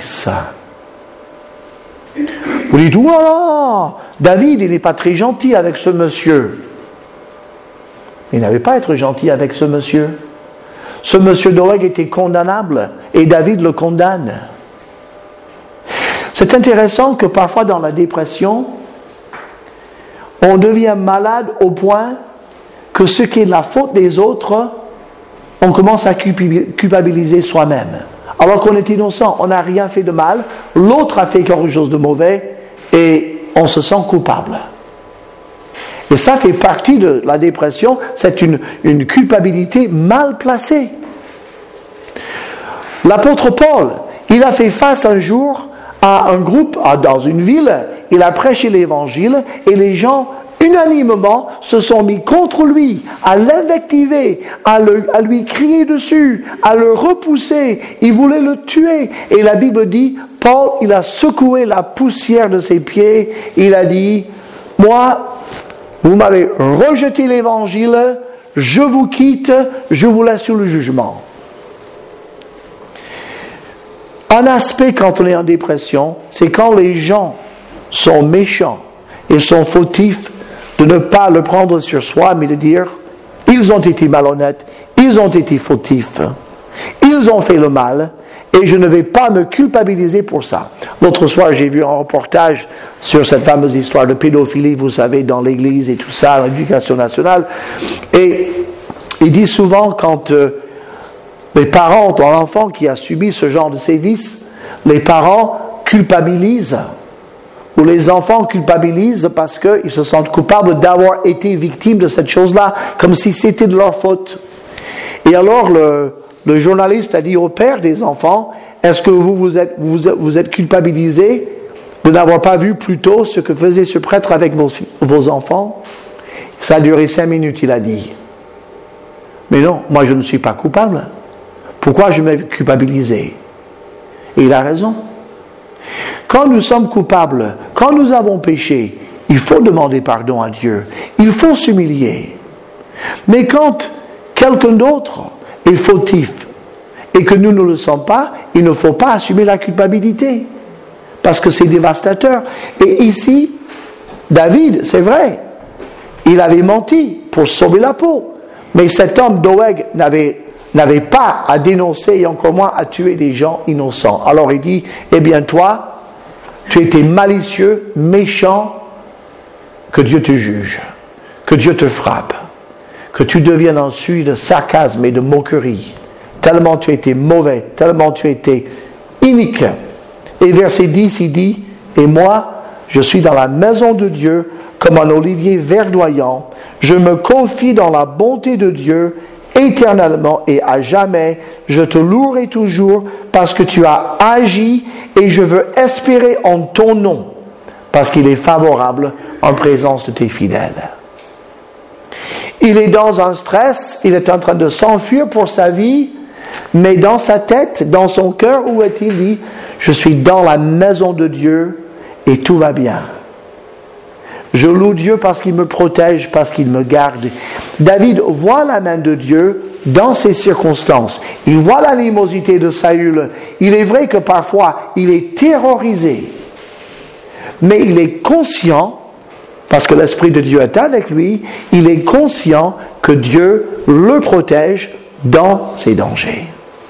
Vous dites, voilà, David, il n'est pas très gentil avec ce monsieur. Il n'avait pas à être gentil avec ce monsieur. Ce monsieur Doeg était condamnable et David le condamne. C'est intéressant que parfois dans la dépression, on devient malade au point que ce qui est de la faute des autres, on commence à culpabiliser soi-même. Alors qu'on est innocent, on n'a rien fait de mal, l'autre a fait quelque chose de mauvais et on se sent coupable. Et ça fait partie de la dépression, c'est une, une culpabilité mal placée. L'apôtre Paul, il a fait face un jour à un groupe dans une ville, il a prêché l'évangile et les gens unanimement se sont mis contre lui, à l'invectiver, à, le, à lui crier dessus, à le repousser. Ils voulaient le tuer. Et la Bible dit, Paul, il a secoué la poussière de ses pieds. Il a dit, moi, vous m'avez rejeté l'évangile, je vous quitte, je vous laisse sur le jugement. Un aspect quand on est en dépression, c'est quand les gens sont méchants et sont fautifs, de ne pas le prendre sur soi, mais de dire, ils ont été malhonnêtes, ils ont été fautifs, ils ont fait le mal, et je ne vais pas me culpabiliser pour ça. L'autre soir, j'ai vu un reportage sur cette fameuse histoire de pédophilie, vous savez, dans l'église et tout ça, l'éducation nationale, et il dit souvent quand euh, les parents ont un enfant qui a subi ce genre de sévices, les parents culpabilisent, où les enfants culpabilisent parce qu'ils se sentent coupables d'avoir été victimes de cette chose-là, comme si c'était de leur faute. Et alors le, le journaliste a dit au père des enfants, est-ce que vous vous êtes, vous, vous êtes culpabilisé de n'avoir pas vu plus tôt ce que faisait ce prêtre avec vos, vos enfants? Ça a duré cinq minutes, il a dit. Mais non, moi je ne suis pas coupable. Pourquoi je m'ai culpabilisé? Et il a raison. Quand nous sommes coupables, quand nous avons péché, il faut demander pardon à Dieu. Il faut s'humilier. Mais quand quelqu'un d'autre est fautif et que nous ne le sommes pas, il ne faut pas assumer la culpabilité. Parce que c'est dévastateur. Et ici, David, c'est vrai, il avait menti pour sauver la peau. Mais cet homme Doeg n'avait, n'avait pas à dénoncer et encore moins à tuer des gens innocents. Alors il dit, eh bien toi, tu étais malicieux, méchant, que Dieu te juge, que Dieu te frappe, que tu deviennes un sujet de sarcasme et de moquerie, tellement tu étais mauvais, tellement tu étais inique. Et verset dix, il dit, et moi, je suis dans la maison de Dieu comme un olivier verdoyant. Je me confie dans la bonté de Dieu éternellement et à jamais. Je te louerai toujours parce que tu as agi et je veux espérer en ton nom parce qu'il est favorable en présence de tes fidèles. Il est dans un stress, il est en train de s'enfuir pour sa vie, mais dans sa tête, dans son cœur, où est-il dit, je suis dans la maison de Dieu et tout va bien. Je loue Dieu parce qu'il me protège, parce qu'il me garde. David voit la main de Dieu dans ces circonstances. Il voit l'animosité de Saül. Il est vrai que parfois, il est terrorisé. Mais il est conscient, parce que l'Esprit de Dieu est avec lui, il est conscient que Dieu le protège dans ses dangers.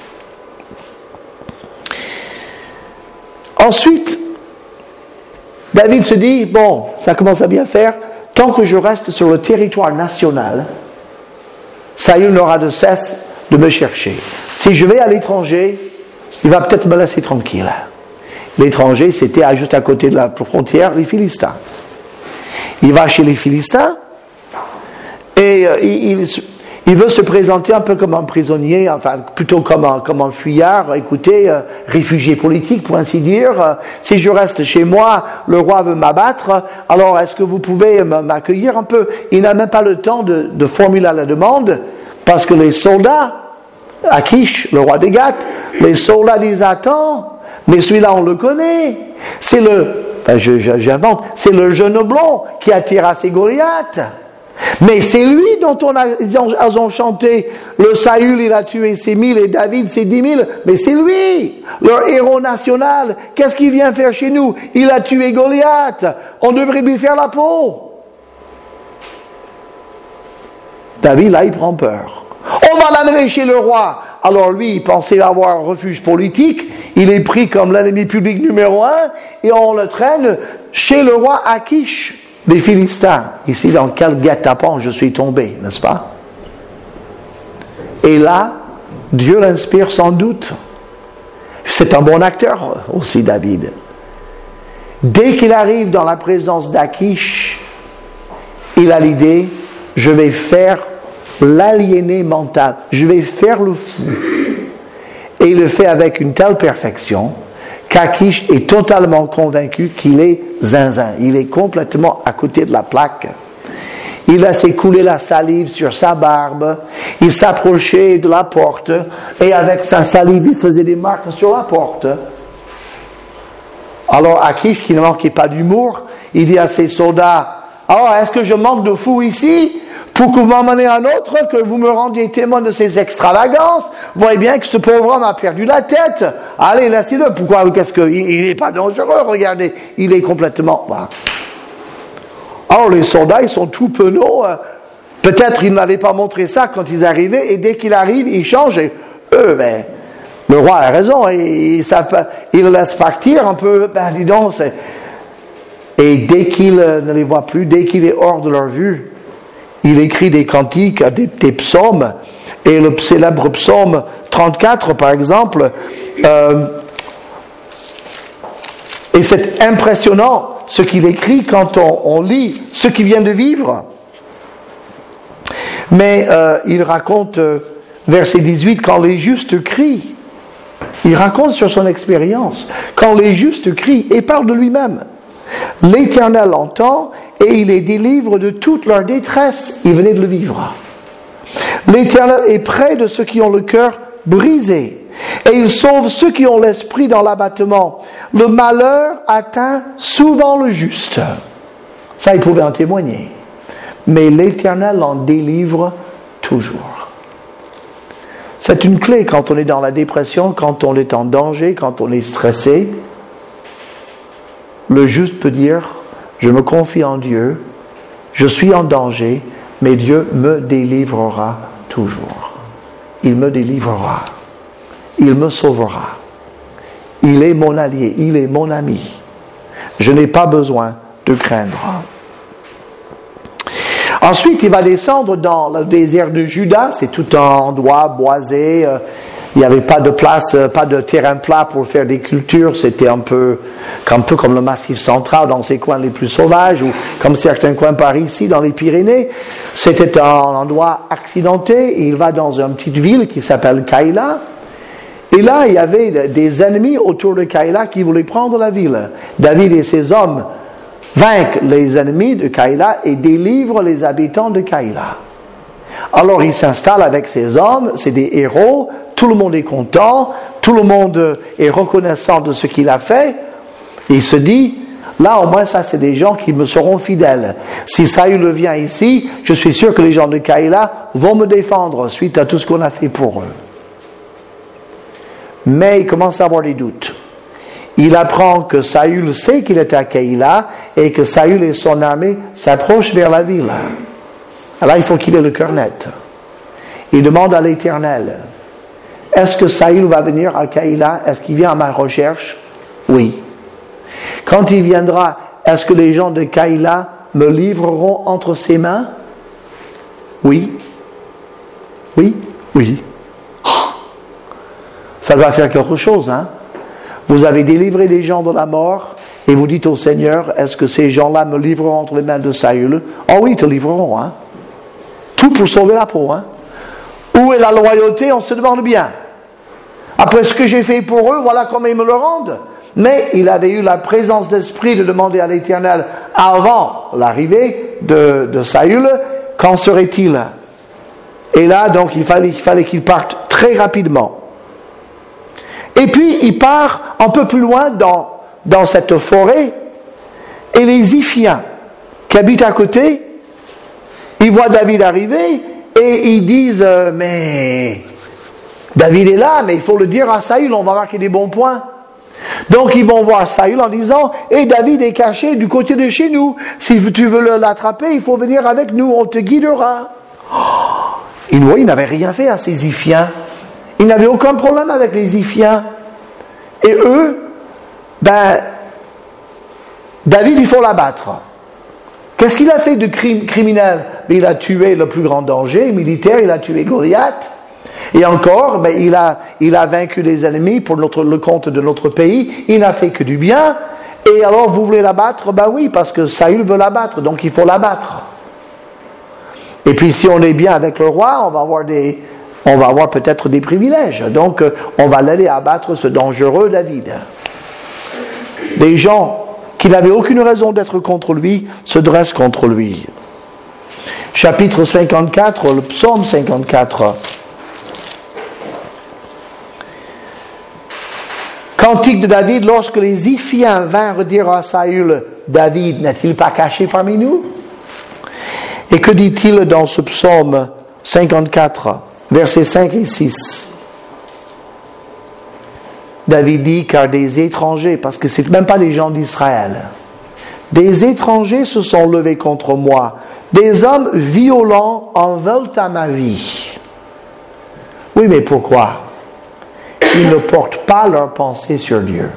Ensuite, David se dit, bon, ça commence à bien faire, tant que je reste sur le territoire national, Saül n'aura de cesse de me chercher. Si je vais à l'étranger, il va peut-être me laisser tranquille. L'étranger, c'était juste à côté de la frontière, les Philistins. Il va chez les Philistins et euh, il, il, il veut se présenter un peu comme un prisonnier, enfin plutôt comme un, comme un fuyard, écoutez, euh, réfugié politique pour ainsi dire. Euh, si je reste chez moi, le roi veut m'abattre, alors est-ce que vous pouvez m'accueillir un peu? Il n'a même pas le temps de, de formuler la demande parce que les soldats, Achish, le roi des Gath, les soldats disent attends, mais celui-là on le connaît, c'est le... Ben je, je, j'invente, c'est le jeune blond qui a terrassé Goliath. Mais c'est lui dont on a, ils ont chanté, le Saül il a tué ses mille et David ses dix mille, mais c'est lui, leur héros national. Qu'est-ce qu'il vient faire chez nous? Il a tué Goliath, on devrait lui faire la peau. David là il prend peur. On va l'amener chez le roi. Alors lui, il pensait avoir un refuge politique, il est pris comme l'ennemi public numéro un, et on le traîne chez le roi Achish des Philistins. Ici, dans quel guet-apens je suis tombé, n'est-ce pas? Et là, Dieu l'inspire sans doute. C'est un bon acteur aussi, David. Dès qu'il arrive dans la présence d'Achish, il a l'idée, je vais faire l'aliéné mental, je vais faire le fou. Et il le fait avec une telle perfection qu'Achish est totalement convaincu qu'il est zinzin. Il est complètement à côté de la plaque. Il laissait couler la salive sur sa barbe. Il s'approchait de la porte et avec sa salive, il faisait des marques sur la porte. Alors Achish, qui ne manquait pas d'humour, il dit à ses soldats, « Alors, est-ce que je manque de fou ici ? Pour que vous m'emmenez un autre, que vous me rendiez témoin de ces extravagances, vous voyez bien que ce pauvre homme a perdu la tête. Allez, laissez-le. Pourquoi? Qu'est-ce que, il n'est pas dangereux, regardez. Il est complètement, voilà. Alors, les soldats, ils sont tout penauds. Peut-être ils n'avaient pas montré ça quand ils arrivaient, et dès qu'il arrive, ils changent, et eux, ben, le roi a raison, et ça, il le laisse partir un peu, ben, dis donc, c'est... Et dès qu'il ne les voit plus, dès qu'il est hors de leur vue, il écrit des cantiques, des, des psaumes, et le célèbre psaume trente-quatre, par exemple, euh, et c'est impressionnant ce qu'il écrit quand on, on lit ce qu'il vient de vivre. Mais euh, il raconte, euh, verset dix-huit, quand les justes crient, il raconte sur son expérience, quand les justes crient, et parle de lui-même. L'Éternel entend et il les délivre de toute leur détresse. Il venait de le vivre. L'Éternel est près de ceux qui ont le cœur brisé et il sauve ceux qui ont l'esprit dans l'abattement. Le malheur atteint souvent le juste. Ça, il pouvait en témoigner. Mais l'Éternel en délivre toujours. C'est une clé quand on est dans la dépression, quand on est en danger, quand on est stressé. Le juste peut dire, je me confie en Dieu, je suis en danger, mais Dieu me délivrera toujours. Il me délivrera. Il me sauvera. Il est mon allié, il est mon ami. Je n'ai pas besoin de craindre. Ensuite, il va descendre dans le désert de Juda, c'est tout un endroit boisé, euh, il n'y avait pas de place, euh, pas de terrain plat pour faire des cultures, c'était un peu, un peu comme le Massif central dans ces coins les plus sauvages, ou comme certains coins par ici dans les Pyrénées. C'était un endroit accidenté, et il va dans une petite ville qui s'appelle Kaïla, et là il y avait des ennemis autour de Kaïla qui voulaient prendre la ville. David et ses hommes vainquent les ennemis de Kaïla et délivrent les habitants de Kaïla. Alors il s'installe avec ses hommes, c'est des héros, tout le monde est content, tout le monde est reconnaissant de ce qu'il a fait, et il se dit, là au moins ça c'est des gens qui me seront fidèles. Si Saül vient ici, je suis sûr que les gens de Kaïla vont me défendre suite à tout ce qu'on a fait pour eux. Mais il commence à avoir des doutes. Il apprend que Saül sait qu'il est à Kaïla et que Saül et son armée s'approchent vers la ville. Alors il faut qu'il ait le cœur net. Il demande à l'Éternel, est-ce que Saül va venir à Kaïla? Est-ce qu'il vient à ma recherche? Oui. Quand il viendra, est-ce que les gens de Kaïla me livreront entre ses mains? Oui. Oui. Oui. Ça doit faire quelque chose, hein? Vous avez délivré les gens de la mort et vous dites au Seigneur, est-ce que ces gens-là me livreront entre les mains de Saül? Oh oui, ils te livreront, hein? Tout pour sauver la peau, hein? Où est la loyauté? On se demande bien. Après ce que j'ai fait pour eux, voilà comment ils me le rendent. Mais il avait eu la présence d'esprit de demander à l'Éternel avant l'arrivée de, de Saül, qu'en serait-il? Et là, donc, il fallait, il fallait qu'il parte très rapidement. Et puis, il part un peu plus loin dans, dans cette forêt, et les Ziphiens qui habitent à côté, ils voient David arriver, et ils disent, euh, mais David est là, mais il faut le dire à Saül, on va marquer des bons points. Donc, ils vont voir Saül en disant, et David est caché du côté de chez nous, si tu veux l'attraper, il faut venir avec nous, on te guidera. Oh, ils voient, ils n'avaient rien fait à ces Ziphiens. Ils n'avaient aucun problème avec les Ziphiens. Et eux, ben, David, il faut l'abattre. Qu'est-ce qu'il a fait de crime, criminel? Il a tué le plus grand danger militaire, il a tué Goliath. Et encore, ben, il a, il a vaincu les ennemis pour notre, le compte de notre pays. Il n'a fait que du bien. Et alors, vous voulez l'abattre? Ben oui, parce que Saül veut l'abattre, donc il faut l'abattre. Et puis, si on est bien avec le roi, on va avoir des... on va avoir peut-être des privilèges. Donc, on va l'aller abattre ce dangereux David. Des gens qui n'avaient aucune raison d'être contre lui se dressent contre lui. Chapitre cinquante-quatre, le psaume cinquante-quatre. Cantique de David, lorsque les Ziphiens vinrent dire à Saül, David n'est-il pas caché parmi nous? Et que dit-il dans ce psaume cinquante-quatre? Versets cinq et six. David dit, car des étrangers, parce que ce n'est même pas les gens d'Israël, des étrangers se sont levés contre moi, des hommes violents en veulent à ma vie. Oui, mais pourquoi? Ils ne portent pas leur pensée sur Dieu.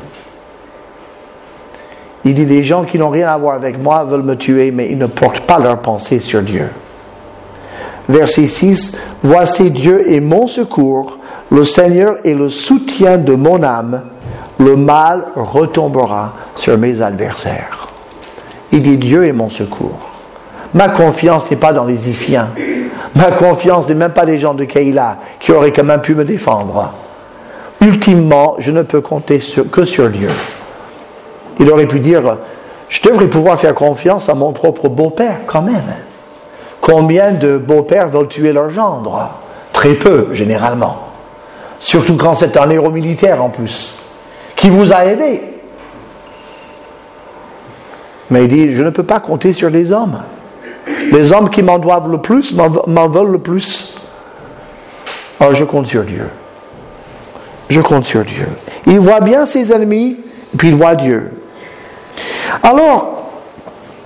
Il dit, les gens qui n'ont rien à voir avec moi veulent me tuer, mais ils ne portent pas leur pensée sur Dieu. Verset six, « Voici Dieu est mon secours, le Seigneur est le soutien de mon âme, le mal retombera sur mes adversaires. » Il dit, Dieu est mon secours. Ma confiance n'est pas dans les Ziphiens. Ma confiance n'est même pas des gens de Kaïla qui auraient quand même pu me défendre. Ultimement, je ne peux compter sur, que sur Dieu. Il aurait pu dire, je devrais pouvoir faire confiance à mon propre beau-père quand même. Combien de beaux-pères veulent tuer leur gendre? Très peu, généralement. Surtout quand c'est un héros militaire en plus, qui vous a aidé. Mais il dit, je ne peux pas compter sur les hommes. Les hommes qui m'en doivent le plus, m'en veulent le plus. Alors je compte sur Dieu. Je compte sur Dieu. Il voit bien ses ennemis, puis il voit Dieu. Alors,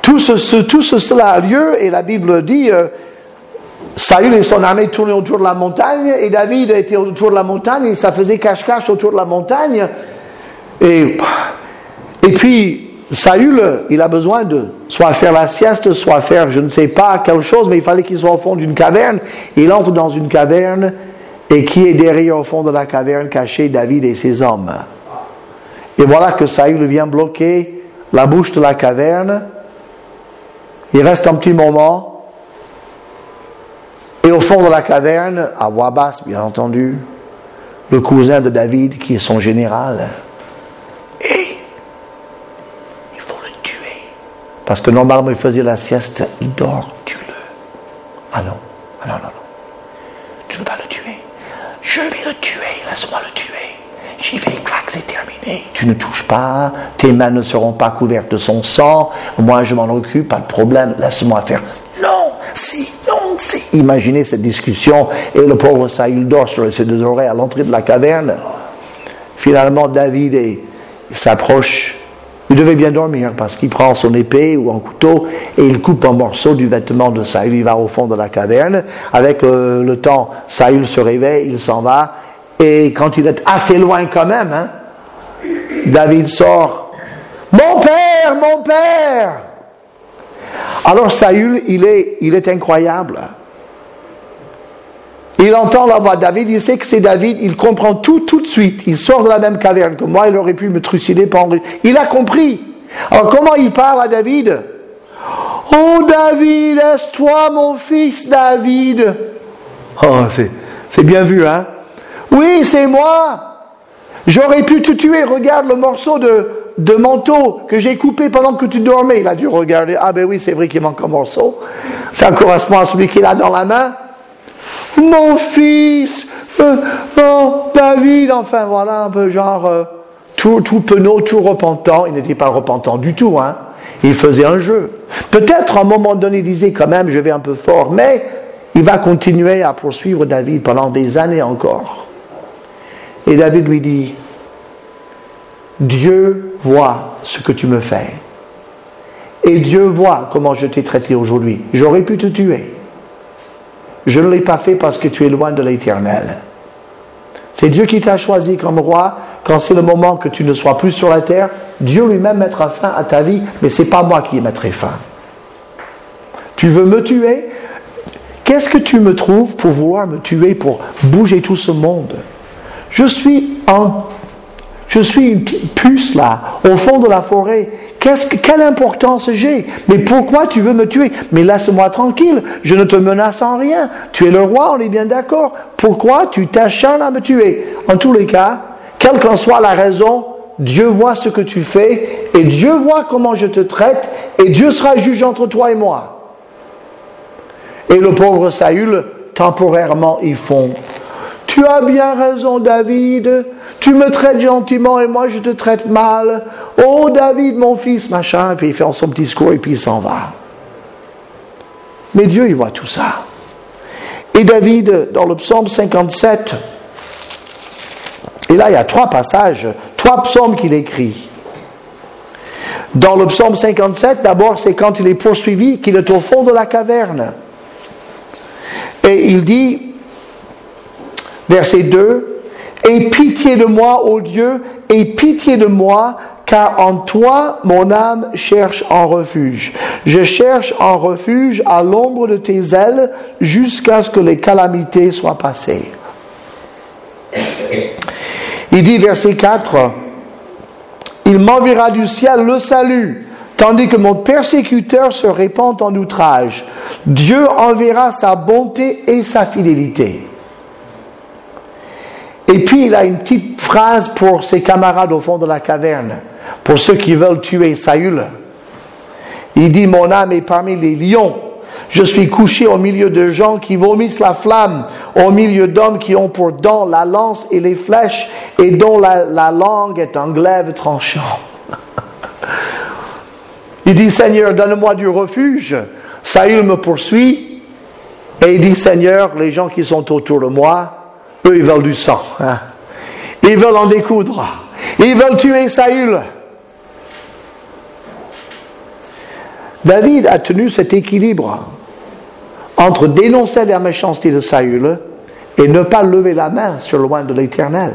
tout, ce, ce, tout ce, cela a lieu, et la Bible dit, euh, Saül et son armée tournaient autour de la montagne, et David était autour de la montagne, et ça faisait cache-cache autour de la montagne. Et, et puis, Saül, il a besoin de soit faire la sieste, soit faire je ne sais pas quelque chose, mais il fallait qu'il soit au fond d'une caverne. Il entre dans une caverne, et qui est derrière au fond de la caverne caché David et ses hommes. Et voilà que Saül vient bloquer la bouche de la caverne. Il reste un petit moment. Et au fond de la caverne, à voix basse bien entendu, le cousin de David qui est son général. Et il faut le tuer. Parce que normalement il faisait la sieste, il dort, tue-le. Ah non, ah non, non, non. Tu ne veux pas le tuer. Je vais le tuer, laisse-moi le tuer. J'y vais, clac, c'est terminé. Tu ne touches pas, tes mains ne seront pas couvertes de son sang, moi je m'en occupe, pas de problème, laisse-moi faire. Non, si, non, si. Imaginez cette discussion, et le pauvre Saül dort sur ses deux oreilles à l'entrée de la caverne. Finalement, David est, il s'approche, il devait bien dormir, parce qu'il prend son épée ou un couteau, et il coupe un morceau du vêtement de Saül, il va au fond de la caverne. Avec le, le temps, Saül se réveille, il s'en va, et quand il est assez loin quand même, hein, David sort. « Mon père, mon père !» Alors Saül, il est, il est incroyable. Il entend la voix de David, il sait que c'est David, il comprend tout, tout de suite. Il sort de la même caverne que moi, il aurait pu me trucider pendant... Il a compris. Alors comment il parle à David ? « Oh David, est-ce toi mon fils David ?» Oh, c'est, c'est bien vu, hein ? Oui, c'est moi. J'aurais pu te tuer. Regarde le morceau de, de manteau que j'ai coupé pendant que tu dormais. Il a dû regarder. Ah ben oui, c'est vrai qu'il manque un morceau. Ça correspond à celui qu'il a dans la main. Mon fils, euh, oh, David, enfin voilà, un peu genre euh, tout, tout penaud, tout repentant. Il n'était pas repentant du tout, hein. Il faisait un jeu. Peut-être à un moment donné, il disait quand même, je vais un peu fort, mais il va continuer à poursuivre David pendant des années encore. Et David lui dit, Dieu voit ce que tu me fais. Et Dieu voit comment je t'ai traité aujourd'hui. J'aurais pu te tuer. Je ne l'ai pas fait parce que tu es loin de l'Éternel. C'est Dieu qui t'a choisi comme roi. Quand c'est le moment que tu ne sois plus sur la terre, Dieu lui-même mettra fin à ta vie, mais c'est pas moi qui y mettrai fin. Tu veux me tuer? Qu'est-ce que tu me trouves pour vouloir me tuer, pour bouger tout ce monde? Je suis en, je suis une puce là, au fond de la forêt. Qu'est-ce que, quelle importance j'ai? Mais pourquoi tu veux me tuer? Mais laisse-moi tranquille, je ne te menace en rien. Tu es le roi, on est bien d'accord. Pourquoi tu t'acharnes à me tuer? En tous les cas, quelle qu'en soit la raison, Dieu voit ce que tu fais, et Dieu voit comment je te traite, et Dieu sera juge entre toi et moi. Et le pauvre Saül, temporairement, il fond. Tu as bien raison, David. Tu me traites gentiment et moi je te traite mal. Oh, David, mon fils, machin. Et puis il fait son petit discours et puis il s'en va. Mais Dieu, il voit tout ça. Et David, dans le psaume cinquante-sept, et là il y a trois passages, trois psaumes qu'il écrit. Dans le psaume cinquante-sept, d'abord c'est quand il est poursuivi, qu'il est au fond de la caverne. Et il dit, verset deux, « Aie pitié de moi, ô Dieu, aie pitié de moi, car en toi mon âme cherche en refuge. Je cherche en refuge à l'ombre de tes ailes jusqu'à ce que les calamités soient passées. » Il dit, verset quatre, « Il m'enverra du ciel le salut, tandis que mon persécuteur se répand en outrage. Dieu enverra sa bonté et sa fidélité. » Et puis il a une petite phrase pour ses camarades au fond de la caverne, pour ceux qui veulent tuer Saül. Il dit, « Mon âme est parmi les lions. Je suis couché au milieu de gens qui vomissent la flamme, au milieu d'hommes qui ont pour dents la lance et les flèches, et dont la, la langue est un glaive tranchant. » Il dit, « Seigneur, donne-moi du refuge. » Saül me poursuit, et il dit, « Seigneur, les gens qui sont autour de moi, eux, ils veulent du sang. Hein. Ils veulent en découdre. Ils veulent tuer Saül. » David a tenu cet équilibre entre dénoncer la méchanceté de Saül et ne pas lever la main sur le loin de l'Éternel.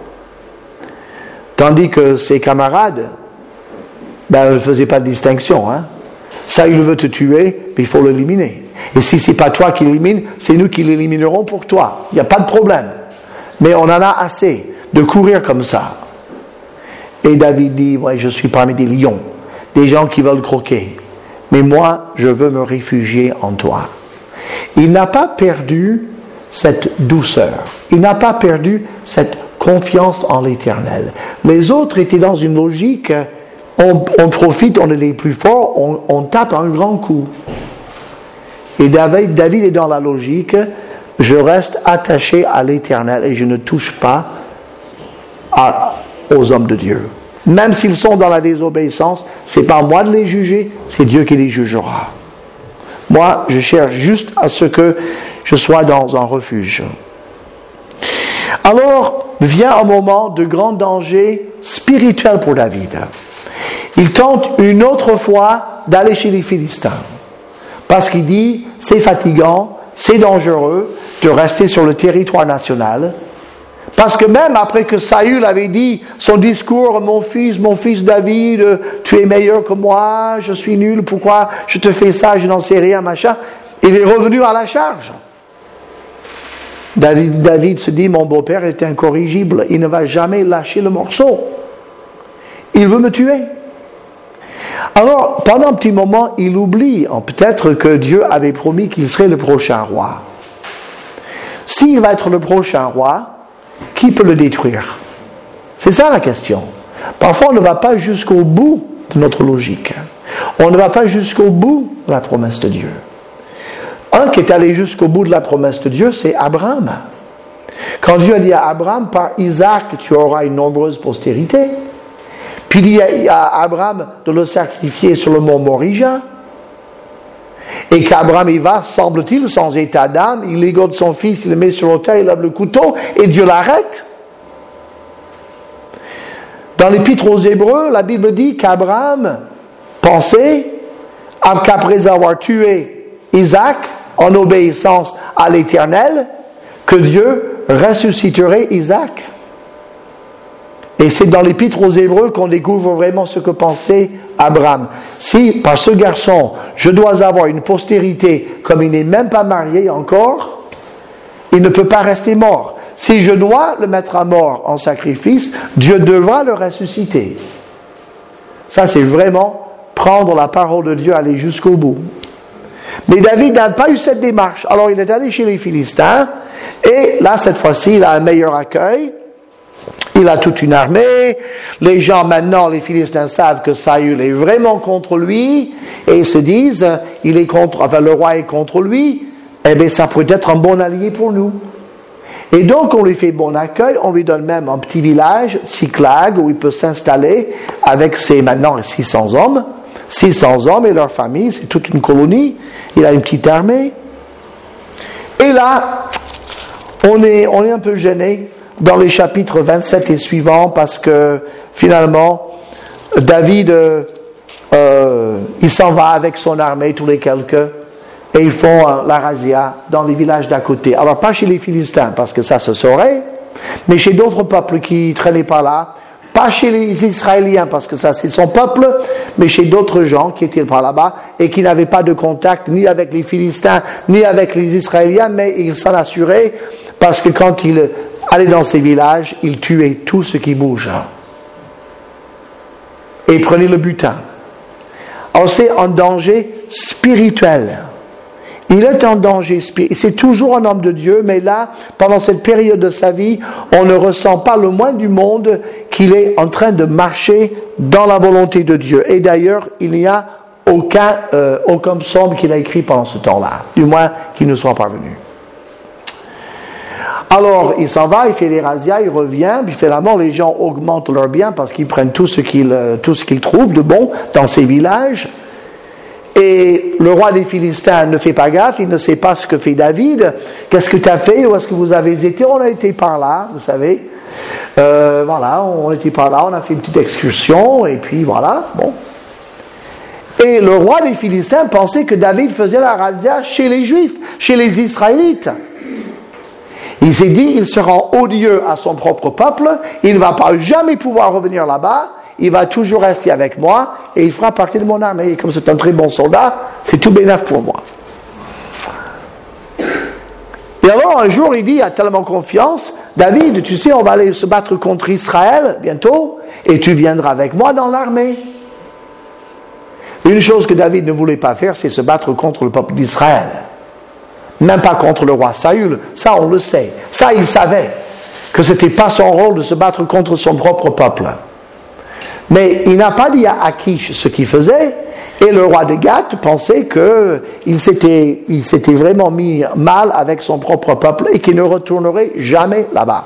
Tandis que ses camarades, ben, ne faisaient pas de distinction. Hein. Saül veut te tuer, mais il faut l'éliminer. Et si ce n'est pas toi qui l'élimines, c'est nous qui l'éliminerons pour toi. Il n'y a pas de problème. Mais on en a assez de courir comme ça. Et David dit, ouais, je suis parmi des lions, des gens qui veulent croquer. Mais moi, je veux me réfugier en toi. Il n'a pas perdu cette douceur. Il n'a pas perdu cette confiance en l'Éternel. Les autres étaient dans une logique, on, on profite, on est les plus forts, on, on tape un grand coup. Et David, David est dans la logique, je reste attaché à l'Éternel et je ne touche pas à, aux hommes de Dieu. Même s'ils sont dans la désobéissance, c'est pas moi de les juger, c'est Dieu qui les jugera. Moi, je cherche juste à ce que je sois dans un refuge. Alors, vient un moment de grand danger spirituel pour David. Il tente une autre fois d'aller chez les Philistins. Parce qu'il dit, c'est fatigant, c'est dangereux de rester sur le territoire national. Parce que même après que Saül avait dit son discours, mon fils, mon fils David, tu es meilleur que moi, je suis nul, pourquoi je te fais ça, je n'en sais rien, machin, il est revenu à la charge. David, David se dit, mon beau-père est incorrigible, il ne va jamais lâcher le morceau. Il veut me tuer. Alors, pendant un petit moment, il oublie peut-être que Dieu avait promis qu'il serait le prochain roi. S'il va être le prochain roi, qui peut le détruire? C'est ça la question. Parfois, on ne va pas jusqu'au bout de notre logique. On ne va pas jusqu'au bout de la promesse de Dieu. Un qui est allé jusqu'au bout de la promesse de Dieu, c'est Abraham. Quand Dieu a dit à Abraham, par Isaac, tu auras une nombreuse postérité. Puis il dit à Abraham de le sacrifier sur le mont Moriah. Et qu'Abraham y va, semble-t-il, sans état d'âme, il ligote son fils, il le met sur l'autel, il lève le couteau, et Dieu l'arrête. Dans l'Épître aux Hébreux, la Bible dit qu'Abraham pensait qu'après avoir tué Isaac, en obéissance à l'Éternel, que Dieu ressusciterait Isaac. Et c'est dans l'Épître aux Hébreux qu'on découvre vraiment ce que pensait Abraham. Si, par ce garçon, je dois avoir une postérité, comme il n'est même pas marié encore, il ne peut pas rester mort. Si je dois le mettre à mort en sacrifice, Dieu devra le ressusciter. Ça, c'est vraiment prendre la parole de Dieu, aller jusqu'au bout. Mais David n'a pas eu cette démarche. Alors, il est allé chez les Philistins, et là, cette fois-ci, il a un meilleur accueil. Il a toute une armée. Les gens maintenant, les Philistins savent que Saül est vraiment contre lui et ils se disent, il est contre, enfin le roi est contre lui. Eh bien, ça pourrait être un bon allié pour nous. Et donc, on lui fait bon accueil. On lui donne même un petit village, Tsiklag, où il peut s'installer avec ses maintenant six cents hommes, six cents hommes et leur famille. C'est toute une colonie. Il a une petite armée. Et là, on est, on est un peu gêné dans les chapitres vingt-sept et suivants, parce que finalement, David, euh, euh, il s'en va avec son armée, tous les quelques, et ils font euh, la razzia dans les villages d'à côté. Alors pas chez les Philistins, parce que ça se saurait, mais chez d'autres peuples qui traînaient par là, pas chez les Israéliens, parce que ça c'est son peuple, mais chez d'autres gens qui étaient par là-bas, et qui n'avaient pas de contact ni avec les Philistins, ni avec les Israéliens, mais ils s'en assuraient, parce que quand ils aller dans ces villages, il tuait tout ce qui bouge. Et il prenait le butin. Alors c'est un danger spirituel. Il est en danger spirituel. C'est toujours un homme de Dieu, mais là, pendant cette période de sa vie, on ne ressent pas le moins du monde qu'il est en train de marcher dans la volonté de Dieu. Et d'ailleurs, il n'y a aucun, euh, aucun psaume qu'il a écrit pendant ce temps-là, du moins qu'il ne soit parvenu. Alors, il s'en va, il fait les razzias, il revient, puis finalement, les gens augmentent leurs biens parce qu'ils prennent tout ce qu'ils, tout ce qu'ils trouvent de bon dans ces villages. Et le roi des Philistins ne fait pas gaffe, il ne sait pas ce que fait David. Qu'est-ce que tu as fait? Où est-ce que vous avez été? On a été par là, vous savez. Euh, voilà, on était par là, on a fait une petite excursion, et puis voilà, bon. Et le roi des Philistins pensait que David faisait la razzia chez les Juifs, chez les Israélites. Il s'est dit, il se rend odieux à son propre peuple, il ne va pas jamais pouvoir revenir là-bas, il va toujours rester avec moi, et il fera partie de mon armée. Et comme c'est un très bon soldat, c'est tout bénef pour moi. Et alors, un jour, il dit, il a tellement confiance, David, tu sais, on va aller se battre contre Israël, bientôt, et tu viendras avec moi dans l'armée. Une chose que David ne voulait pas faire, c'est se battre contre le peuple d'Israël. Même pas contre le roi Saül. Ça, on le sait. Ça, il savait que ce n'était pas son rôle de se battre contre son propre peuple. Mais il n'a pas dit à Akish ce qu'il faisait, et le roi de Gath pensait qu'il s'était, il s'était vraiment mis mal avec son propre peuple et qu'il ne retournerait jamais là-bas.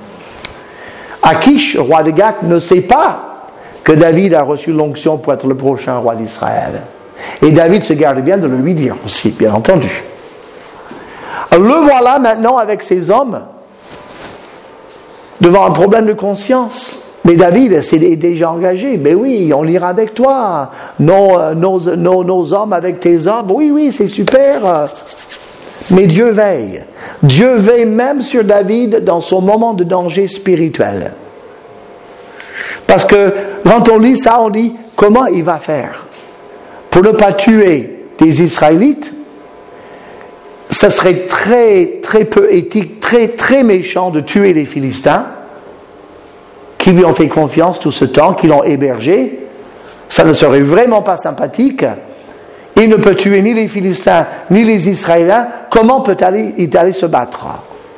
Akish, roi de Gath, ne sait pas que David a reçu l'onction pour être le prochain roi d'Israël. Et David se garde bien de le lui dire aussi, bien entendu. Le voilà maintenant avec ses hommes devant un problème de conscience. Mais David s'est déjà engagé. Mais oui, on ira avec toi. Nos, nos, nos, nos hommes avec tes hommes. Oui, oui, c'est super. Mais Dieu veille. Dieu veille même sur David dans son moment de danger spirituel. Parce que quand on lit ça, on dit comment il va faire pour ne pas tuer des Israélites. Ce serait très, très peu éthique, très, très méchant de tuer les Philistins qui lui ont fait confiance tout ce temps, qui l'ont hébergé. Ça ne serait vraiment pas sympathique. Il ne peut tuer ni les Philistins, ni les Israéliens. Comment peut-il aller se battre?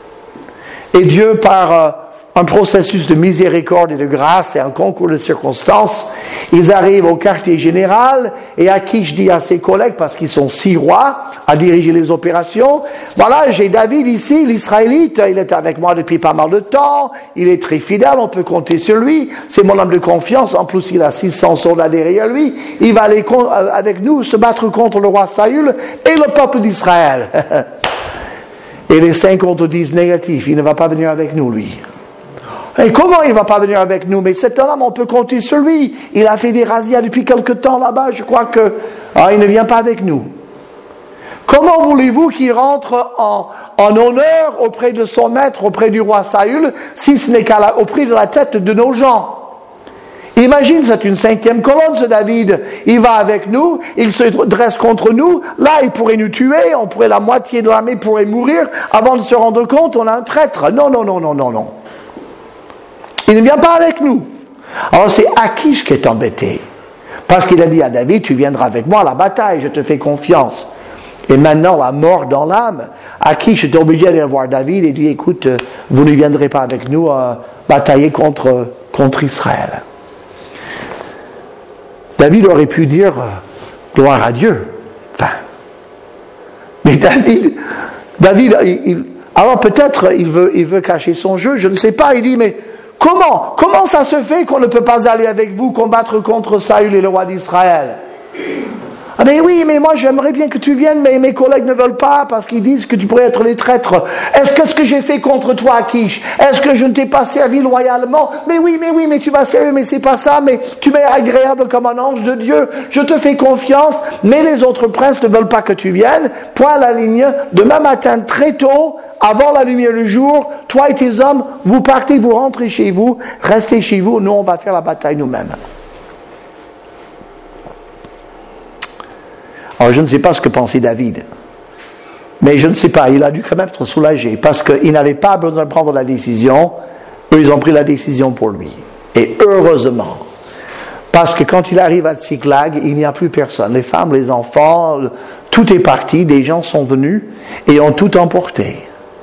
Et Dieu, par un processus de miséricorde et de grâce et un concours de circonstances, ils arrivent au quartier général et Akish dit à ses collègues, parce qu'ils sont six rois à diriger les opérations, voilà, j'ai David ici, l'Israélite, il est avec moi depuis pas mal de temps, il est très fidèle, on peut compter sur lui, c'est mon homme de confiance, en plus il a six cents soldats derrière lui, il va aller avec nous se battre contre le roi Saül et le peuple d'Israël. Et les cinq contre dix négatifs, il ne va pas venir avec nous, lui. Et comment il ne va pas venir avec nous? Mais cet homme, on peut compter sur lui. Il a fait des razzias depuis quelque temps là-bas. Je crois que ah, il ne vient pas avec nous. Comment voulez-vous qu'il rentre en, en honneur auprès de son maître, auprès du roi Saül, si ce n'est qu'à la, au prix de la tête de nos gens? Imagine, c'est une cinquième colonne, ce David. Il va avec nous, il se dresse contre nous. Là, il pourrait nous tuer, on pourrait, la moitié de l'armée pourrait mourir. Avant de se rendre compte, on a un traître. Non, non, non, non, non, non. Il ne vient pas avec nous. Alors c'est Akish qui est embêté. Parce qu'il a dit à David, tu viendras avec moi à la bataille, je te fais confiance. Et maintenant, la mort dans l'âme, Akish est obligé d'aller voir David et dit, écoute, vous ne viendrez pas avec nous à batailler contre, contre Israël. David aurait pu dire, gloire à Dieu. Enfin, mais David, David, il, il, alors peut-être il veut, il veut cacher son jeu, je ne sais pas, il dit, mais Comment Comment ça se fait qu'on ne peut pas aller avec vous combattre contre Saül et le roi d'Israël? Ah ben oui, mais moi j'aimerais bien que tu viennes, mais mes collègues ne veulent pas parce qu'ils disent que tu pourrais être les traîtres. Est-ce que ce que j'ai fait contre toi, Akish, est-ce que je ne t'ai pas servi loyalement? Mais oui, mais oui, mais tu vas servir, mais c'est pas ça, mais tu m'es agréable comme un ange de Dieu, je te fais confiance, mais les autres princes ne veulent pas que tu viennes. Point à la ligne, demain matin très tôt, avant la lumière du jour, toi et tes hommes, vous partez, vous rentrez chez vous, restez chez vous, nous on va faire la bataille nous-mêmes. Alors je ne sais pas ce que pensait David, mais je ne sais pas, il a dû quand même être soulagé, parce qu'il n'avait pas besoin de prendre la décision, eux ils ont pris la décision pour lui. Et heureusement, parce que quand il arrive à Tsiklag, il n'y a plus personne, les femmes, les enfants, tout est parti, des gens sont venus et ont tout emporté.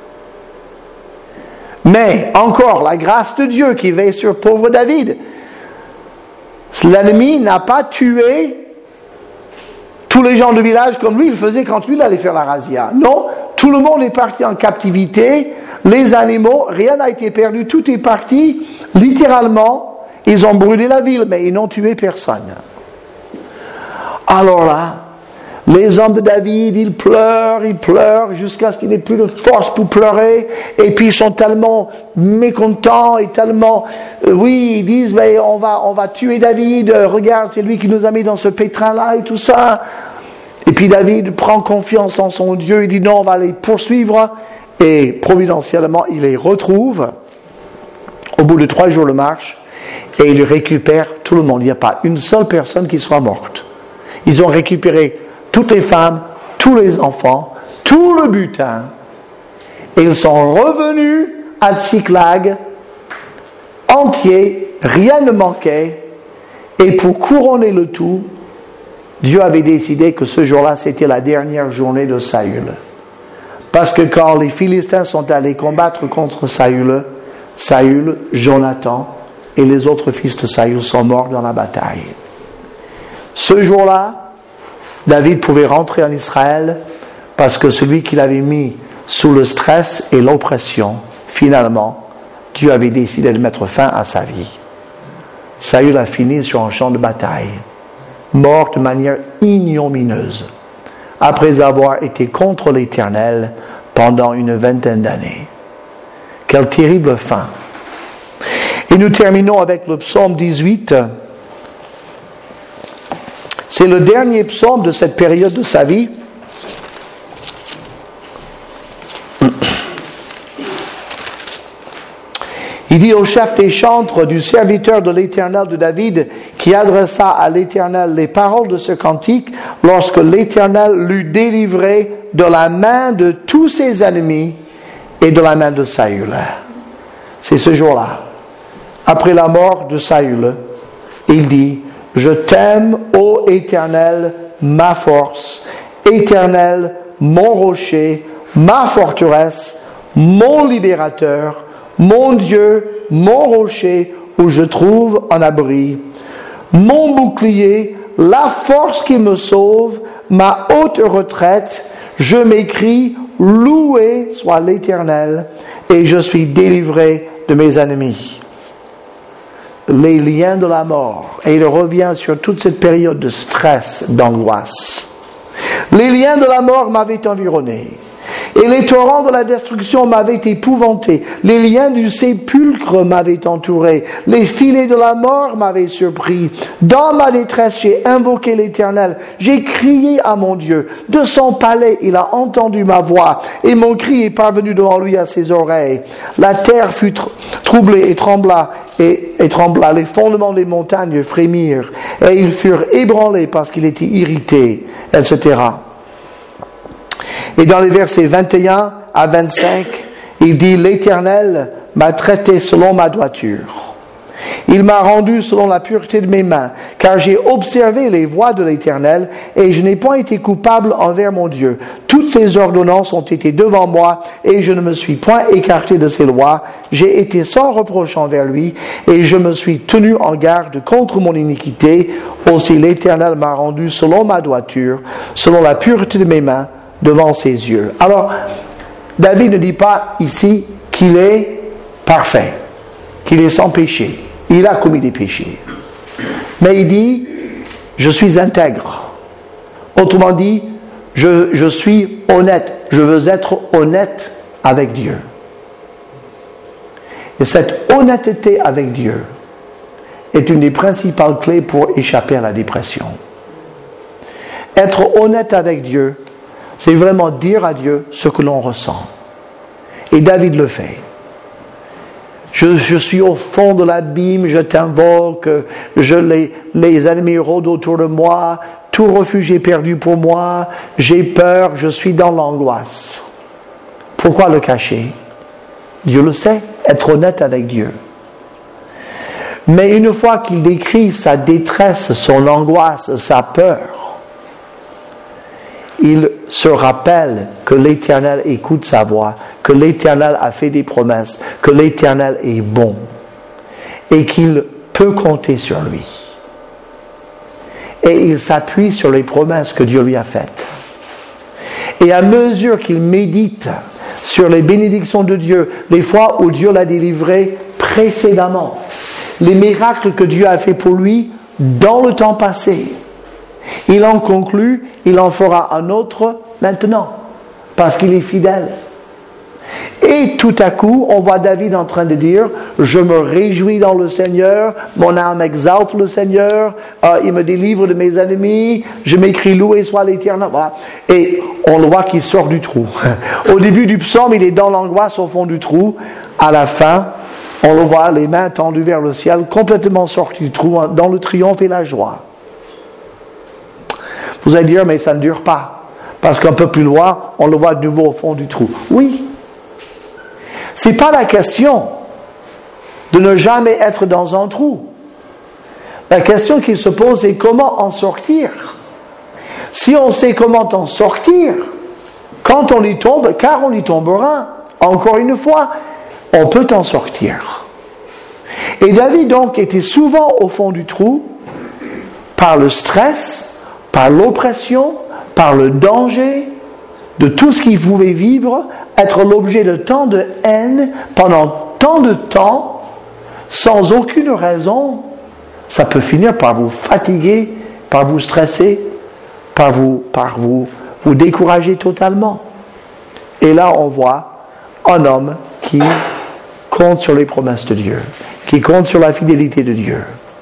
Mais encore la grâce de Dieu qui veille sur pauvre David. L'ennemi n'a pas tué tous les gens du village comme lui, il faisait quand lui il allait faire la razzia. Non, tout le monde est parti en captivité, les animaux, rien n'a été perdu, tout est parti, littéralement, ils ont brûlé la ville, mais ils n'ont tué personne. Alors là, Les hommes de David, ils pleurent, ils pleurent jusqu'à ce qu'ils n'aient plus de force pour pleurer. Et puis ils sont tellement mécontents et tellement, euh, oui, ils disent, mais on va, on va tuer David. Regarde, c'est lui qui nous a mis dans ce pétrin-là et tout ça. Et puis David prend confiance en son Dieu. Il dit non, on va les poursuivre. Et providentiellement, il les retrouve au bout de trois jours de marche et il récupère tout le monde. Il n'y a pas une seule personne qui soit morte. Ils ont récupéré toutes les femmes, tous les enfants, tout le butin. Et ils sont revenus à Tsiklag entiers, rien ne manquait. Et pour couronner le tout, Dieu avait décidé que ce jour-là, c'était la dernière journée de Saül. Parce que quand les Philistins sont allés combattre contre Saül, Saül, Jonathan et les autres fils de Saül sont morts dans la bataille. Ce jour-là, David pouvait rentrer en Israël parce que celui qu'il avait mis sous le stress et l'oppression, finalement, Dieu avait décidé de mettre fin à sa vie. Saül a fini sur un champ de bataille, mort de manière ignominieuse, après avoir été contre l'Éternel pendant une vingtaine d'années. Quelle terrible fin. Et nous terminons avec le psaume dix-huit. C'est le dernier psaume de cette période de sa vie. Il dit au chef des chantres du serviteur de l'Éternel de David, qui adressa à l'Éternel les paroles de ce cantique, lorsque l'Éternel l'eut délivré de la main de tous ses ennemis et de la main de Saül. C'est ce jour-là, après la mort de Saül, il dit, « Je t'aime, ô Éternel, ma force, Éternel, mon rocher, ma forteresse, mon libérateur, mon Dieu, mon rocher, où je trouve un abri, mon bouclier, la force qui me sauve, ma haute retraite, je m'écrie, loué soit l'Éternel, et je suis délivré de mes ennemis. » Les liens de la mort. Et il revient sur toute cette période de stress, d'angoisse. Les liens de la mort m'avaient environné. Et les torrents de la destruction m'avaient épouvanté. Les liens du sépulcre m'avaient entouré. Les filets de la mort m'avaient surpris. Dans ma détresse, j'ai invoqué l'Éternel. J'ai crié à mon Dieu. De son palais, il a entendu ma voix. Et mon cri est parvenu devant lui à ses oreilles. La terre fut tr- troublée et trembla. Et, et trembla. Les fondements des montagnes frémirent. Et ils furent ébranlés parce qu'il était irrité, et cetera. Et dans les versets vingt et un à vingt-cinq, il dit « L'Éternel m'a traité selon ma droiture. Il m'a rendu selon la pureté de mes mains, car j'ai observé les voies de l'Éternel, et je n'ai point été coupable envers mon Dieu. Toutes ses ordonnances ont été devant moi, et je ne me suis point écarté de ses lois. J'ai été sans reproche envers lui, et je me suis tenu en garde contre mon iniquité. Aussi l'Éternel m'a rendu selon ma droiture, selon la pureté de mes mains, devant ses yeux. » Alors, David ne dit pas ici qu'il est parfait, qu'il est sans péché. Il a commis des péchés. Mais il dit, je suis intègre. Autrement dit, je, je suis honnête. Je veux être honnête avec Dieu. Et cette honnêteté avec Dieu est une des principales clés pour échapper à la dépression. Être honnête avec Dieu, c'est vraiment dire à Dieu ce que l'on ressent. Et David le fait. Je, je suis au fond de l'abîme, je t'invoque, je les, les ennemis rôdent autour de moi, tout refuge est perdu pour moi, j'ai peur, je suis dans l'angoisse. Pourquoi le cacher? Dieu le sait, être honnête avec Dieu. Mais une fois qu'il décrit sa détresse, son angoisse, sa peur, il se rappelle que l'Éternel écoute sa voix, que l'Éternel a fait des promesses, que l'Éternel est bon et qu'il peut compter sur lui. Et il s'appuie sur les promesses que Dieu lui a faites. Et à mesure qu'il médite sur les bénédictions de Dieu, les fois où Dieu l'a délivré précédemment, les miracles que Dieu a fait pour lui dans le temps passé, Il en conclut, il en fera un autre maintenant, parce qu'il est fidèle. Et tout à coup, on voit David en train de dire, je me réjouis dans le Seigneur, mon âme exalte le Seigneur, euh, il me délivre de mes ennemis, je m'écris loué soit l'Éternel. Voilà. Et on le voit qu'il sort du trou. Au début du psaume, il est dans l'angoisse au fond du trou. À la fin, on le voit, les mains tendues vers le ciel, complètement sorti du trou, dans le triomphe et la joie. Vous allez dire, mais ça ne dure pas. Parce qu'un peu plus loin, on le voit de nouveau au fond du trou. Oui. C'est pas la question de ne jamais être dans un trou. La question qui se pose est comment en sortir. Si on sait comment en sortir, quand on y tombe, car on y tombera, encore une fois, on peut en sortir. Et David donc était souvent au fond du trou par le stress, par l'oppression, par le danger, de tout ce qu'il pouvait vivre, être l'objet de tant de haine pendant tant de temps, sans aucune raison, ça peut finir par vous fatiguer, par vous stresser, par vous, par vous, vous décourager totalement. Et là, on voit un homme qui compte sur les promesses de Dieu, qui compte sur la fidélité de Dieu.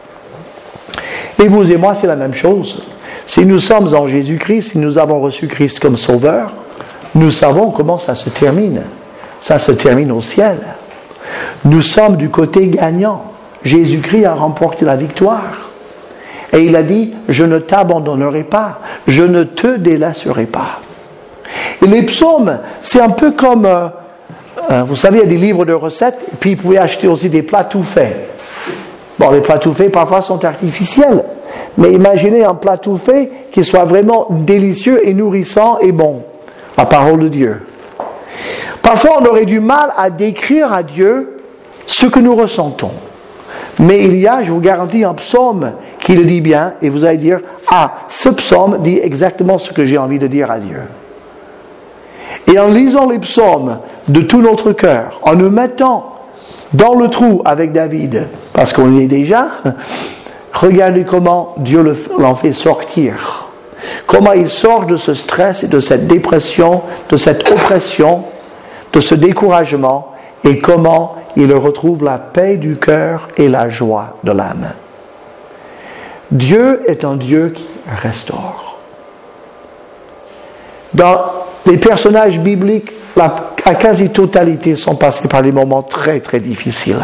Et vous et moi, c'est la même chose. Si nous sommes en Jésus-Christ, si nous avons reçu Christ comme Sauveur, nous savons comment ça se termine. Ça se termine au ciel. Nous sommes du côté gagnant. Jésus-Christ a remporté la victoire. Et il a dit, je ne t'abandonnerai pas, je ne te délaisserai pas. Et les psaumes, c'est un peu comme, euh, euh, vous savez, il y a des livres de recettes, puis vous pouvez acheter aussi des plats tout faits. Bon, les plats tout faits, parfois, sont artificiels. Mais imaginez un plat tout fait qui soit vraiment délicieux et nourrissant et bon. La parole de Dieu. Parfois, on aurait du mal à décrire à Dieu ce que nous ressentons. Mais il y a, je vous garantis, un psaume qui le dit bien, et vous allez dire, ah, ce psaume dit exactement ce que j'ai envie de dire à Dieu. Et en lisant les psaumes de tout notre cœur, en nous mettant dans le trou avec David, parce qu'on y est déjà, regardez comment Dieu l'en fait sortir. Comment il sort de ce stress et de cette dépression, de cette oppression, de ce découragement, et comment il retrouve la paix du cœur et la joie de l'âme. Dieu est un Dieu qui restaure. Dans les personnages bibliques, la, la quasi-totalité sont passés par des moments très très difficiles.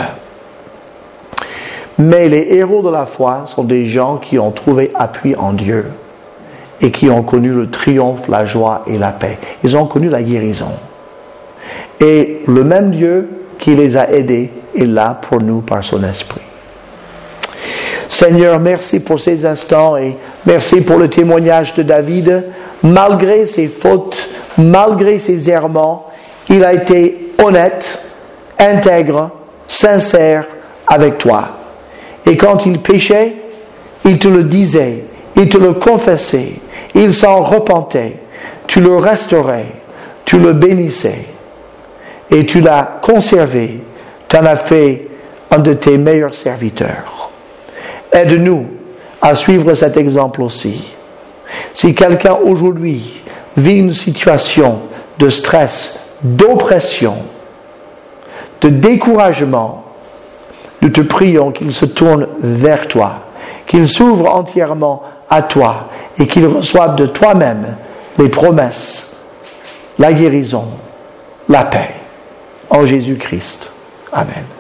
Mais les héros de la foi sont des gens qui ont trouvé appui en Dieu et qui ont connu le triomphe, la joie et la paix. Ils ont connu la guérison. Et le même Dieu qui les a aidés est là pour nous par son esprit. Seigneur, merci pour ces instants et merci pour le témoignage de David. Malgré ses fautes, malgré ses errements, il a été honnête, intègre, sincère avec toi. Et quand il péchait, il te le disait, il te le confessait, il s'en repentait, tu le restaurais, tu le bénissais et tu l'as conservé, tu en as fait un de tes meilleurs serviteurs. Aide-nous à suivre cet exemple aussi. Si quelqu'un aujourd'hui vit une situation de stress, d'oppression, de découragement, nous te prions qu'il se tourne vers toi, qu'il s'ouvre entièrement à toi et qu'il reçoive de toi-même les promesses, la guérison, la paix. En Jésus-Christ. Amen.